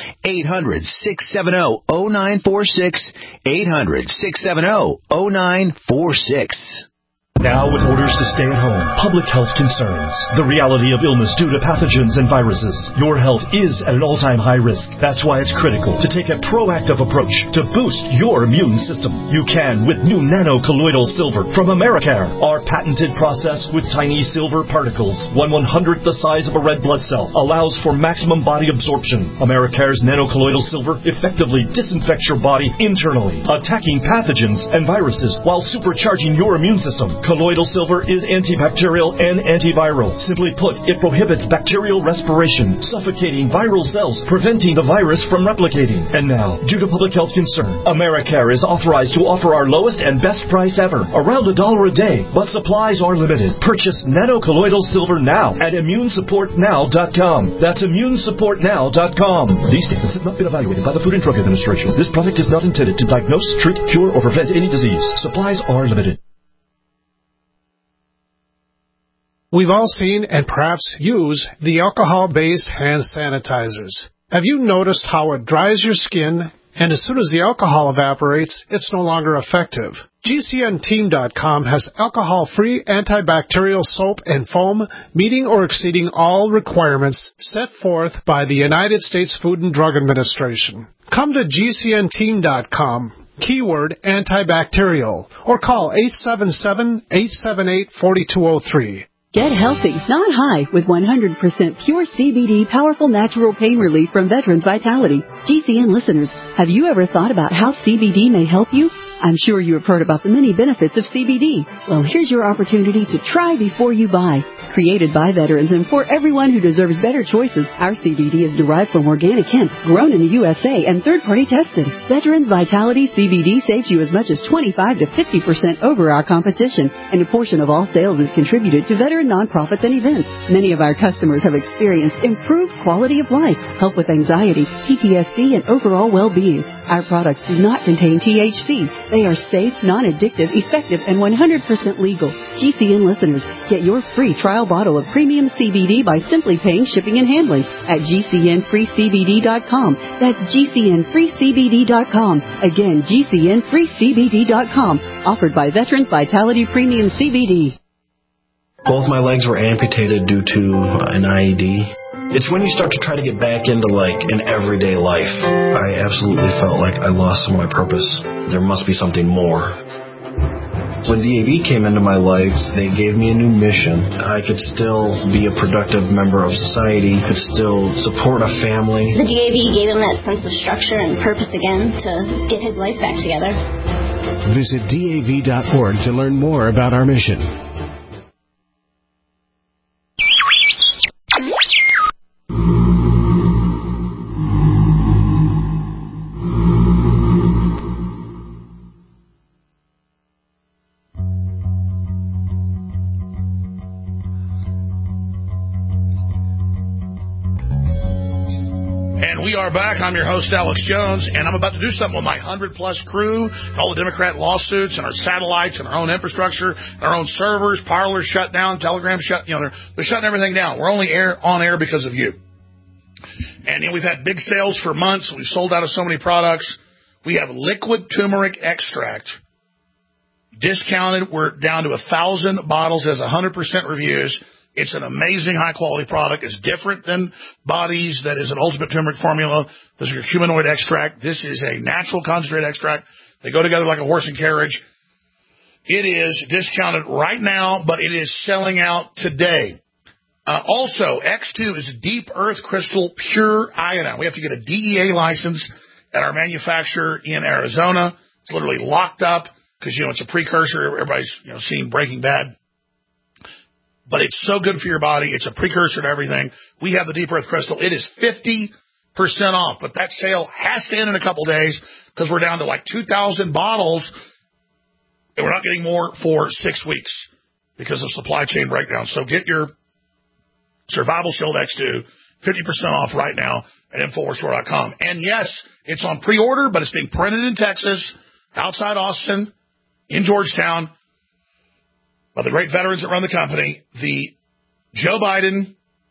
800-670-0946. 800-670-0946.
Now with orders to stay at home, public health concerns, the reality of illness due to pathogens and viruses, your health is at an all-time high risk. That's why it's critical to take a proactive approach to boost your immune system. You can with new nano-colloidal silver from Americare. Our patented process with tiny silver particles, 1/100th the size of a red blood cell, allows for maximum body absorption. Americare's nano-colloidal silver effectively disinfects your body internally, attacking pathogens and viruses while supercharging your immune system. Colloidal silver is antibacterial and antiviral. Simply put, it prohibits bacterial respiration, suffocating viral cells, preventing the virus from replicating. And now, due to public health concern, Americare is authorized to offer our lowest and best price ever, around $1 a day, but supplies are limited. Purchase nano-colloidal silver now at ImmuneSupportNow.com. That's ImmuneSupportNow.com. These statements have not been evaluated by the Food and Drug Administration. This product is not intended to diagnose, treat, cure, or prevent any disease. Supplies are limited.
We've all seen and perhaps use the alcohol-based hand sanitizers. Have you noticed how it dries your skin, and as soon as the alcohol evaporates, it's no longer effective? GCNteam.com has alcohol-free antibacterial soap and foam meeting or exceeding all requirements set forth by the United States Food and Drug Administration. Come to GCNteam.com. Keyword antibacterial, or call 877-878-4203.
Get healthy, not high, with 100% pure CBD powerful natural pain relief from Veterans Vitality. GCN listeners, have you ever thought about how CBD may help you? I'm sure you have heard about the many benefits of CBD. Well, here's your opportunity to try before you buy. Created by veterans and for everyone who deserves better choices, our CBD is derived from organic hemp, grown in the USA, and third-party tested. Veterans Vitality CBD saves you as much as 25 to 50% over our competition, and a portion of all sales is contributed to veteran nonprofits and events. Many of our customers have experienced improved quality of life, help with anxiety, PTSD, and overall well-being. Our products do not contain THC. They are safe, non-addictive, effective, and 100% legal. GCN listeners, get your free trial bottle of premium CBD by simply paying shipping and handling at GCNFreeCBD.com. That's GCNFreeCBD.com. Again, GCNFreeCBD.com. Offered by Veterans Vitality Premium CBD.
Both my legs were amputated due to an IED. It's when you start to try to get back into, an everyday life. I absolutely felt like I lost some of my purpose. There must be something more. When DAV came into my life, they gave me a new mission. I could still be a productive member of society, could still support a family.
The DAV gave him that sense of structure and purpose again to get his life back together.
Visit DAV.org to learn more about our mission.
We are back. I'm your host, Alex Jones, and I'm about to do something with my 100-plus crew, all the Democrat lawsuits, and our satellites, and our own infrastructure, and our own servers, Parler shut down, Telegram shut, they're shutting everything down. We're only on air because of you. And we've had big sales for months. We've sold out of so many products. We have liquid turmeric extract, discounted. We're down to 1,000 bottles, has 100% reviews. It's an amazing high-quality product. It's different than Body's. That is an ultimate turmeric formula. This is your humanoid extract. This is a natural concentrate extract. They go together like a horse and carriage. It is discounted right now, but it is selling out today. Also, X2 is deep earth crystal pure iodine. We have to get a DEA license at our manufacturer in Arizona. It's literally locked up because, it's a precursor. Everybody's, seen Breaking Bad. But it's so good for your body. It's a precursor to everything. We have the Deep Earth Crystal. It is 50% off, but that sale has to end in a couple days because we're down to 2,000 bottles, and we're not getting more for 6 weeks because of supply chain breakdown. So get your Survival Shield X2, 50% off right now at InfoWarsStore.com. And yes, it's on pre-order, but it's being printed in Texas, outside Austin, in Georgetown, by the great veterans that run the company. The Joe Biden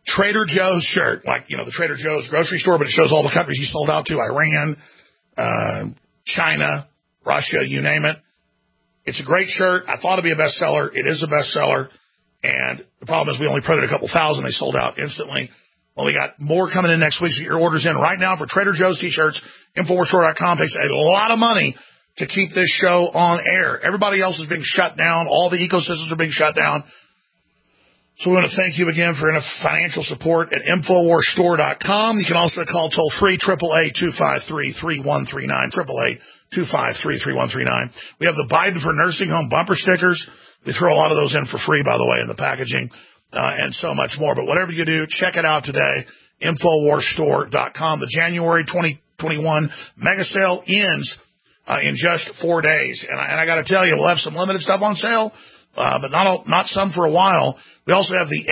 Trader Joe's shirt, like, the Trader Joe's grocery store, but it shows all the countries he sold out to, Iran, China, Russia, you name it. It's a great shirt. I thought it'd be a bestseller. It is a bestseller. And the problem is we only printed a couple thousand. They sold out instantly. Well, we got more coming in next week, so get your orders in right now for Trader Joe's T-shirts. InfoWarsStore.com takes a lot of money to keep this show on air. Everybody else is being shut down. All the ecosystems are being shut down. So we want to thank you again for financial support at InfoWarsStore.com. You can also call toll-free 888-253-3139, 888-253-3139. We have the Biden for Nursing Home bumper stickers. We throw a lot of those in for free, by the way, in the packaging, and so much more. But whatever you do, check it out today, InfoWarsStore.com. The January 2021 mega sale ends in just 4 days. And I got to tell you, we'll have some limited stuff on sale, but not some for a while. We also have the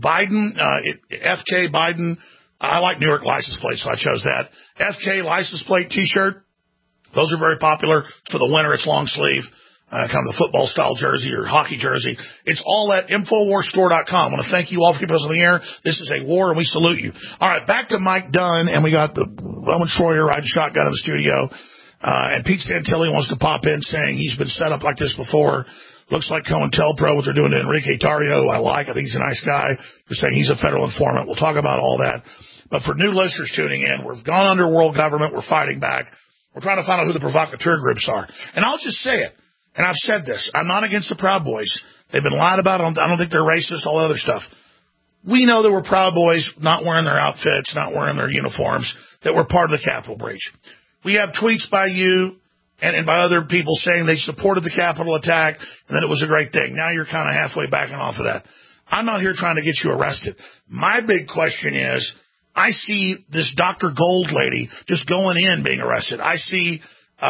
FK Biden. I like New York license plates, so I chose that. FK license plate T-shirt. Those are very popular. For the winter, it's long sleeve, kind of the football style jersey or hockey jersey. It's all at InfoWarsStore.com. I want to thank you all for keeping us on the air. This is a war, and we salute you. All right, back to Mike Dunn, and we got the Roman Schroyer riding shotgun in the studio. And Pete Santilli wants to pop in saying he's been set up like this before. Looks like COINTELPRO, what they're doing to Enrique Tarrio, I like. I think he's a nice guy. They're saying he's a federal informant. We'll talk about all that. But for new listeners tuning in, we've gone under world government. We're fighting back. We're trying to find out who the provocateur groups are. And I'll just say it, and I've said this. I'm not against the Proud Boys. They've been lied about. I don't think they're racist, all that other stuff. We know there were Proud Boys not wearing their outfits, not wearing their uniforms, that were part of the Capitol breach. We have tweets by you and by other people saying they supported the Capitol attack and that it was a great thing. Now you're kind of halfway backing off of that. I'm not here trying to get you arrested. My big question is, I see this Dr. Gold lady just going in being arrested. I see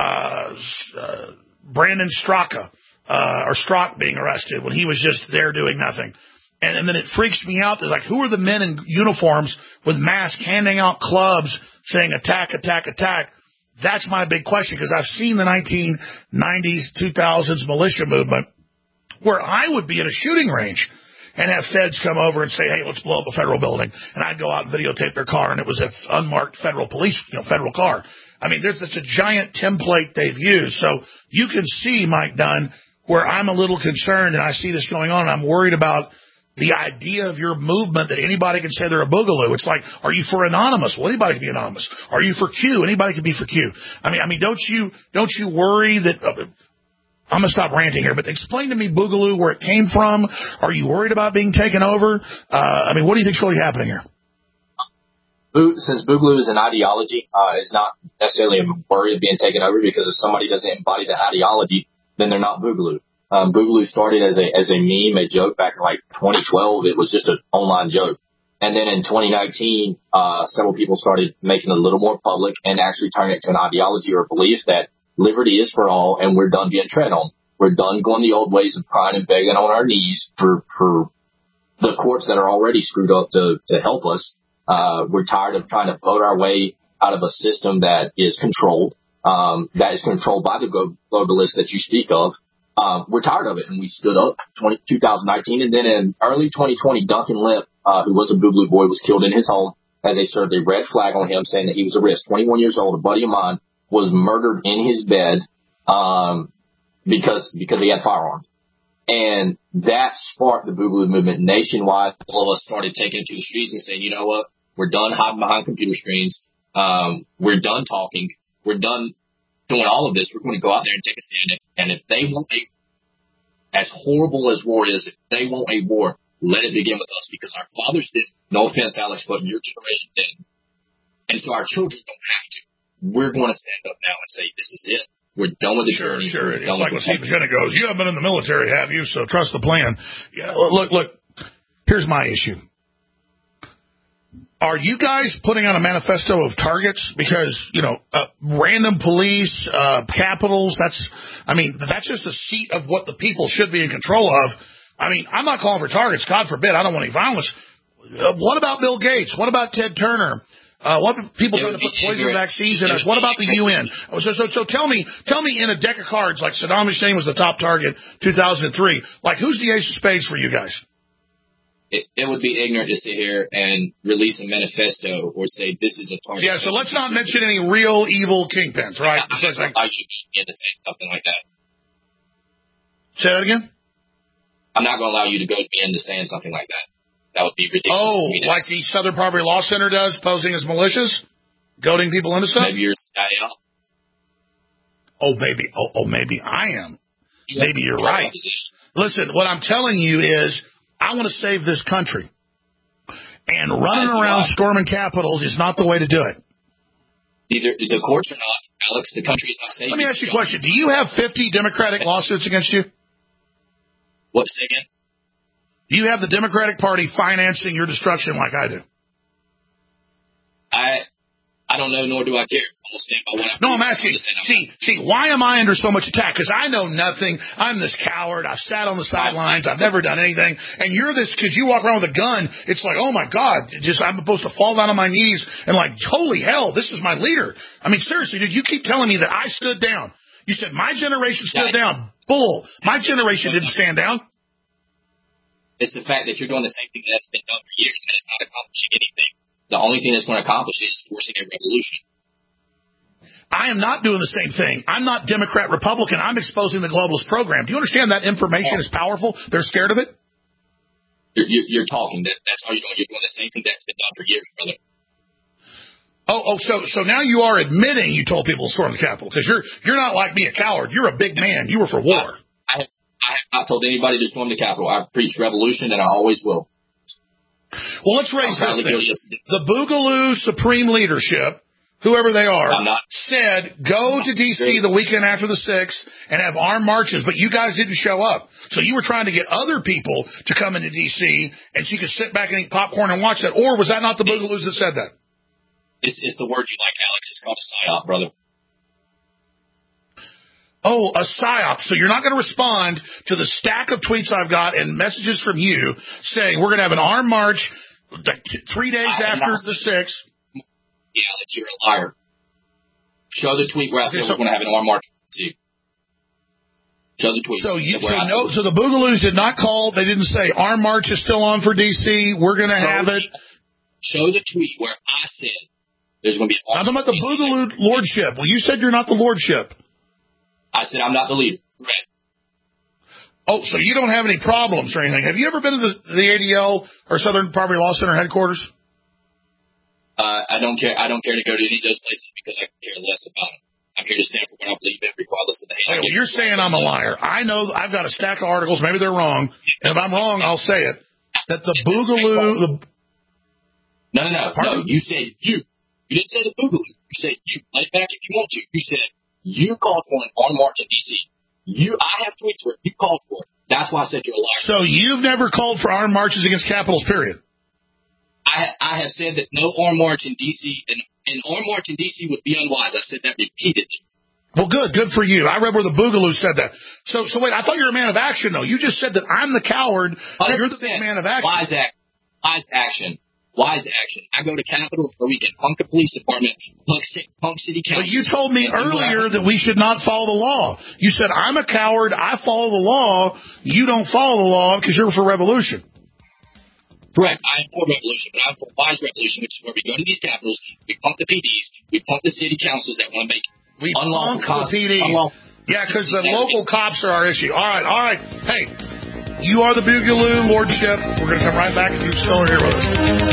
Brandon Straka or Strzok being arrested when he was just there doing nothing. And then it freaks me out. Like, who are the men in uniforms with masks handing out clubs saying attack, attack, attack? That's my big question, because I've seen the 1990s, 2000s militia movement where I would be in a shooting range and have feds come over and say, hey, let's blow up a federal building. And I'd go out and videotape their car, and it was an unmarked federal police, federal car. I mean, that's a giant template they've used. So you can see, Mike Dunn, where I'm a little concerned, and I see this going on, and I'm worried about the idea of your movement that anybody can say they're a boogaloo. It's like, are you for anonymous? Well, anybody can be anonymous. Are you for Q? Anybody can be for Q. I mean, don't you worry that? I'm gonna stop ranting here, but explain to me, boogaloo, where it came from. Are you worried about being taken over? I mean, what do you think's really happening here?
Since boogaloo is an ideology, it's not necessarily a worry of being taken over, because if somebody doesn't embody the ideology, then they're not boogaloo. Boogaloo started as a meme, a joke back in like 2012. It was just an online joke. And then in 2019, several people started making it a little more public and actually turning it to an ideology or a belief that liberty is for all, and we're done being tread on. We're done going the old ways of crying and begging on our knees for the courts that are already screwed up to help us. We're tired of trying to vote our way out of a system that is controlled by the globalists that you speak of. We're tired of it, and we stood up 2019. And then in early 2020, Duncan Lemp, who was a boogaloo boy, was killed in his home as they served a red flag on him, saying that he was a risk. 21 years old, a buddy of mine, was murdered in his bed because he had firearms. And that sparked the boogaloo movement nationwide. All of us started taking to the streets and saying, you know what, we're done hiding behind computer screens. We're done talking. We're done doing all of this. We're going to go out there and take a stand. And if they want as horrible as war is, if they want a war, let it begin with us, because our fathers did. No offense, Alex, but your generation did. And so our children don't have to. We're going to stand up now and say, this is it. We're done with the journey.
Sure. It's like when Steve Jenna goes, you haven't been in the military, have you? So trust the plan. Yeah, look, here's my issue. Are you guys putting out a manifesto of targets? Because, random police, capitals, that's just a seat of what the people should be in control of. I mean, I'm not calling for targets. God forbid. I don't want any violence. What about Bill Gates? What about Ted Turner? What people trying to put poison vaccines in us? What about the UN? So tell me in a deck of cards, like Saddam Hussein was the top target, 2003. Like, who's the ace of spades for you guys?
it would be ignorant to sit here and release a manifesto or say this is a target.
Yeah, so let's not mention any real evil kingpins, right?
I should be to say something like that.
Say that again?
I'm not going to allow you to go me into saying something like that. That would be ridiculous.
Oh, like the Southern Poverty Law Center does, posing as malicious? Goading people into stuff?
Maybe you're CIA.
Maybe I am. Maybe you're right. Listen, what I'm telling you is I want to save this country. And running around storming capitals is not the way to do it.
Either the courts are not, Alex. The country is not safe.
Let me ask you a question. Do you have 50 Democratic lawsuits against you?
What, say again?
Do you have the Democratic Party financing your destruction like I do?
I don't know, nor do I care.
No, I'm asking. See, why am I under so much attack? Because I know nothing. I'm this coward. I've sat on the sidelines. I've never done anything. And you're this because you walk around with a gun. It's like, oh my God, I'm supposed to fall down on my knees and like, holy hell, this is my leader. I mean, seriously, dude, you keep telling me that I stood down. You said my generation stood down. Bull. My generation didn't stand down.
It's the fact that you're doing the same thing that's been done for years and it's not accomplishing anything. The only thing that's going to accomplish is forcing a revolution.
I am not doing the same thing. I'm not Democrat, Republican. I'm exposing the globalist program. Do you understand that information is powerful? They're scared of it?
You're talking. That's all you're doing. You're doing the same thing that's been done for years, brother.
So now you are admitting you told people to storm the Capitol because you're not like me, a coward. You're a big man. You were for war.
I have not told anybody to storm the Capitol. I preach revolution, and I always will.
Well, let's raise this thing. The Boogaloo Supreme Leadership, whoever they are, said go to D.C. the weekend after the 6th and have armed marches, but you guys didn't show up. So you were trying to get other people to come into D.C. and so you could sit back and eat popcorn and watch that. Or was that not the Boogaloos that said that?
It's the word you like, Alex. It's called a psyop, brother.
Oh, a psyop. So you're not going to respond to the stack of tweets I've got and messages from you saying we're going to have an armed march 3 days after the 6th.
Yeah, Alex, you're a liar. Show the tweet where I said we're going to have an armed march. See. Show the tweet.
So the Boogaloos did not call. They didn't say armed march is still on for D.C. We're going to have it.
Show the tweet where I said there's going to be an
armed march. I'm talking about the Boogaloo lordship. Well, you said you're not the lordship.
I said I'm not the leader. Correct.
Oh, so you don't have any problems or anything. Have you ever been to the ADL or Southern Poverty Law Center headquarters?
I don't care. I don't care to go to any of those places because I care less about them. I'm here to stand for what I believe in, regardless of the hate.
Well, you're saying I'm a liar. I know I've got a stack of articles. Maybe they're wrong. And if I'm wrong, I'll say it. That the Boogaloo...
No. You said you. You didn't say the Boogaloo. You said you. Play it back if you want to. You said you called for an armed march in D.C. I have tweets where you called for it. That's why I said you're a liar.
So you've never called for armed marches against capitals, period?
I have said that no armed march in D.C. An armed march in D.C. would be unwise. I said that repeatedly.
Well, good for you. I read where the Boogaloo said that. So wait, I thought you were a man of action, though. You just said that I'm the coward. You're the man of action.
Wise action. Wise action. I go to Capitol for a weekend, punk the police department, punk city council.
But you told me earlier that we should not follow the law. You said, I'm a coward, I follow the law, you don't follow the law because you're for revolution.
Correct. I am for revolution, but I'm for wise revolution, which is where we go to these capitals, we punk the PDs, we punk the city councils that want to make unlawful
punk the PDs. Yeah, because the local cops are our issue. All right. Hey. You are the Boogaloo Lordship. We're going to come right back and you're still here with us.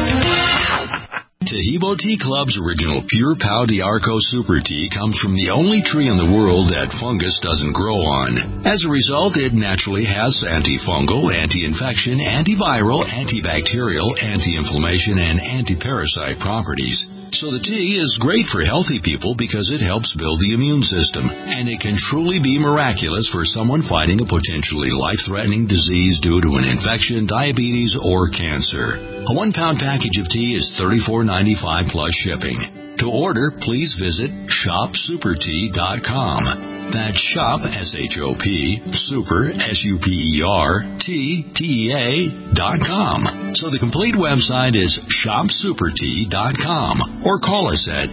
Taheebo Tea Club's original Pure Pau D'Arco Super Tea comes from the only tree in the world that fungus doesn't grow on. As a result, it naturally has antifungal, anti-infection, antiviral, antibacterial, anti-inflammation, and anti-parasite properties. So the tea is great for healthy people because it helps build the immune system, and it can truly be miraculous for someone fighting a potentially life-threatening disease due to an infection, diabetes, or cancer. A 1-pound package of tea is $34.95 plus shipping. To order, please visit shopsupertea.com. That's shop, S-H-O-P, super, S-U-P-E-R, T-T-E-A.com. So the complete website is shopsupertea.com or call us at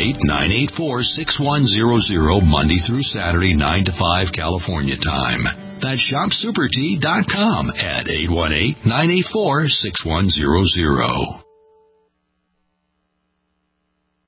818-984-6100 Monday through Saturday, 9 to 5 California time. That's shopsupertea.com at 818-984-6100.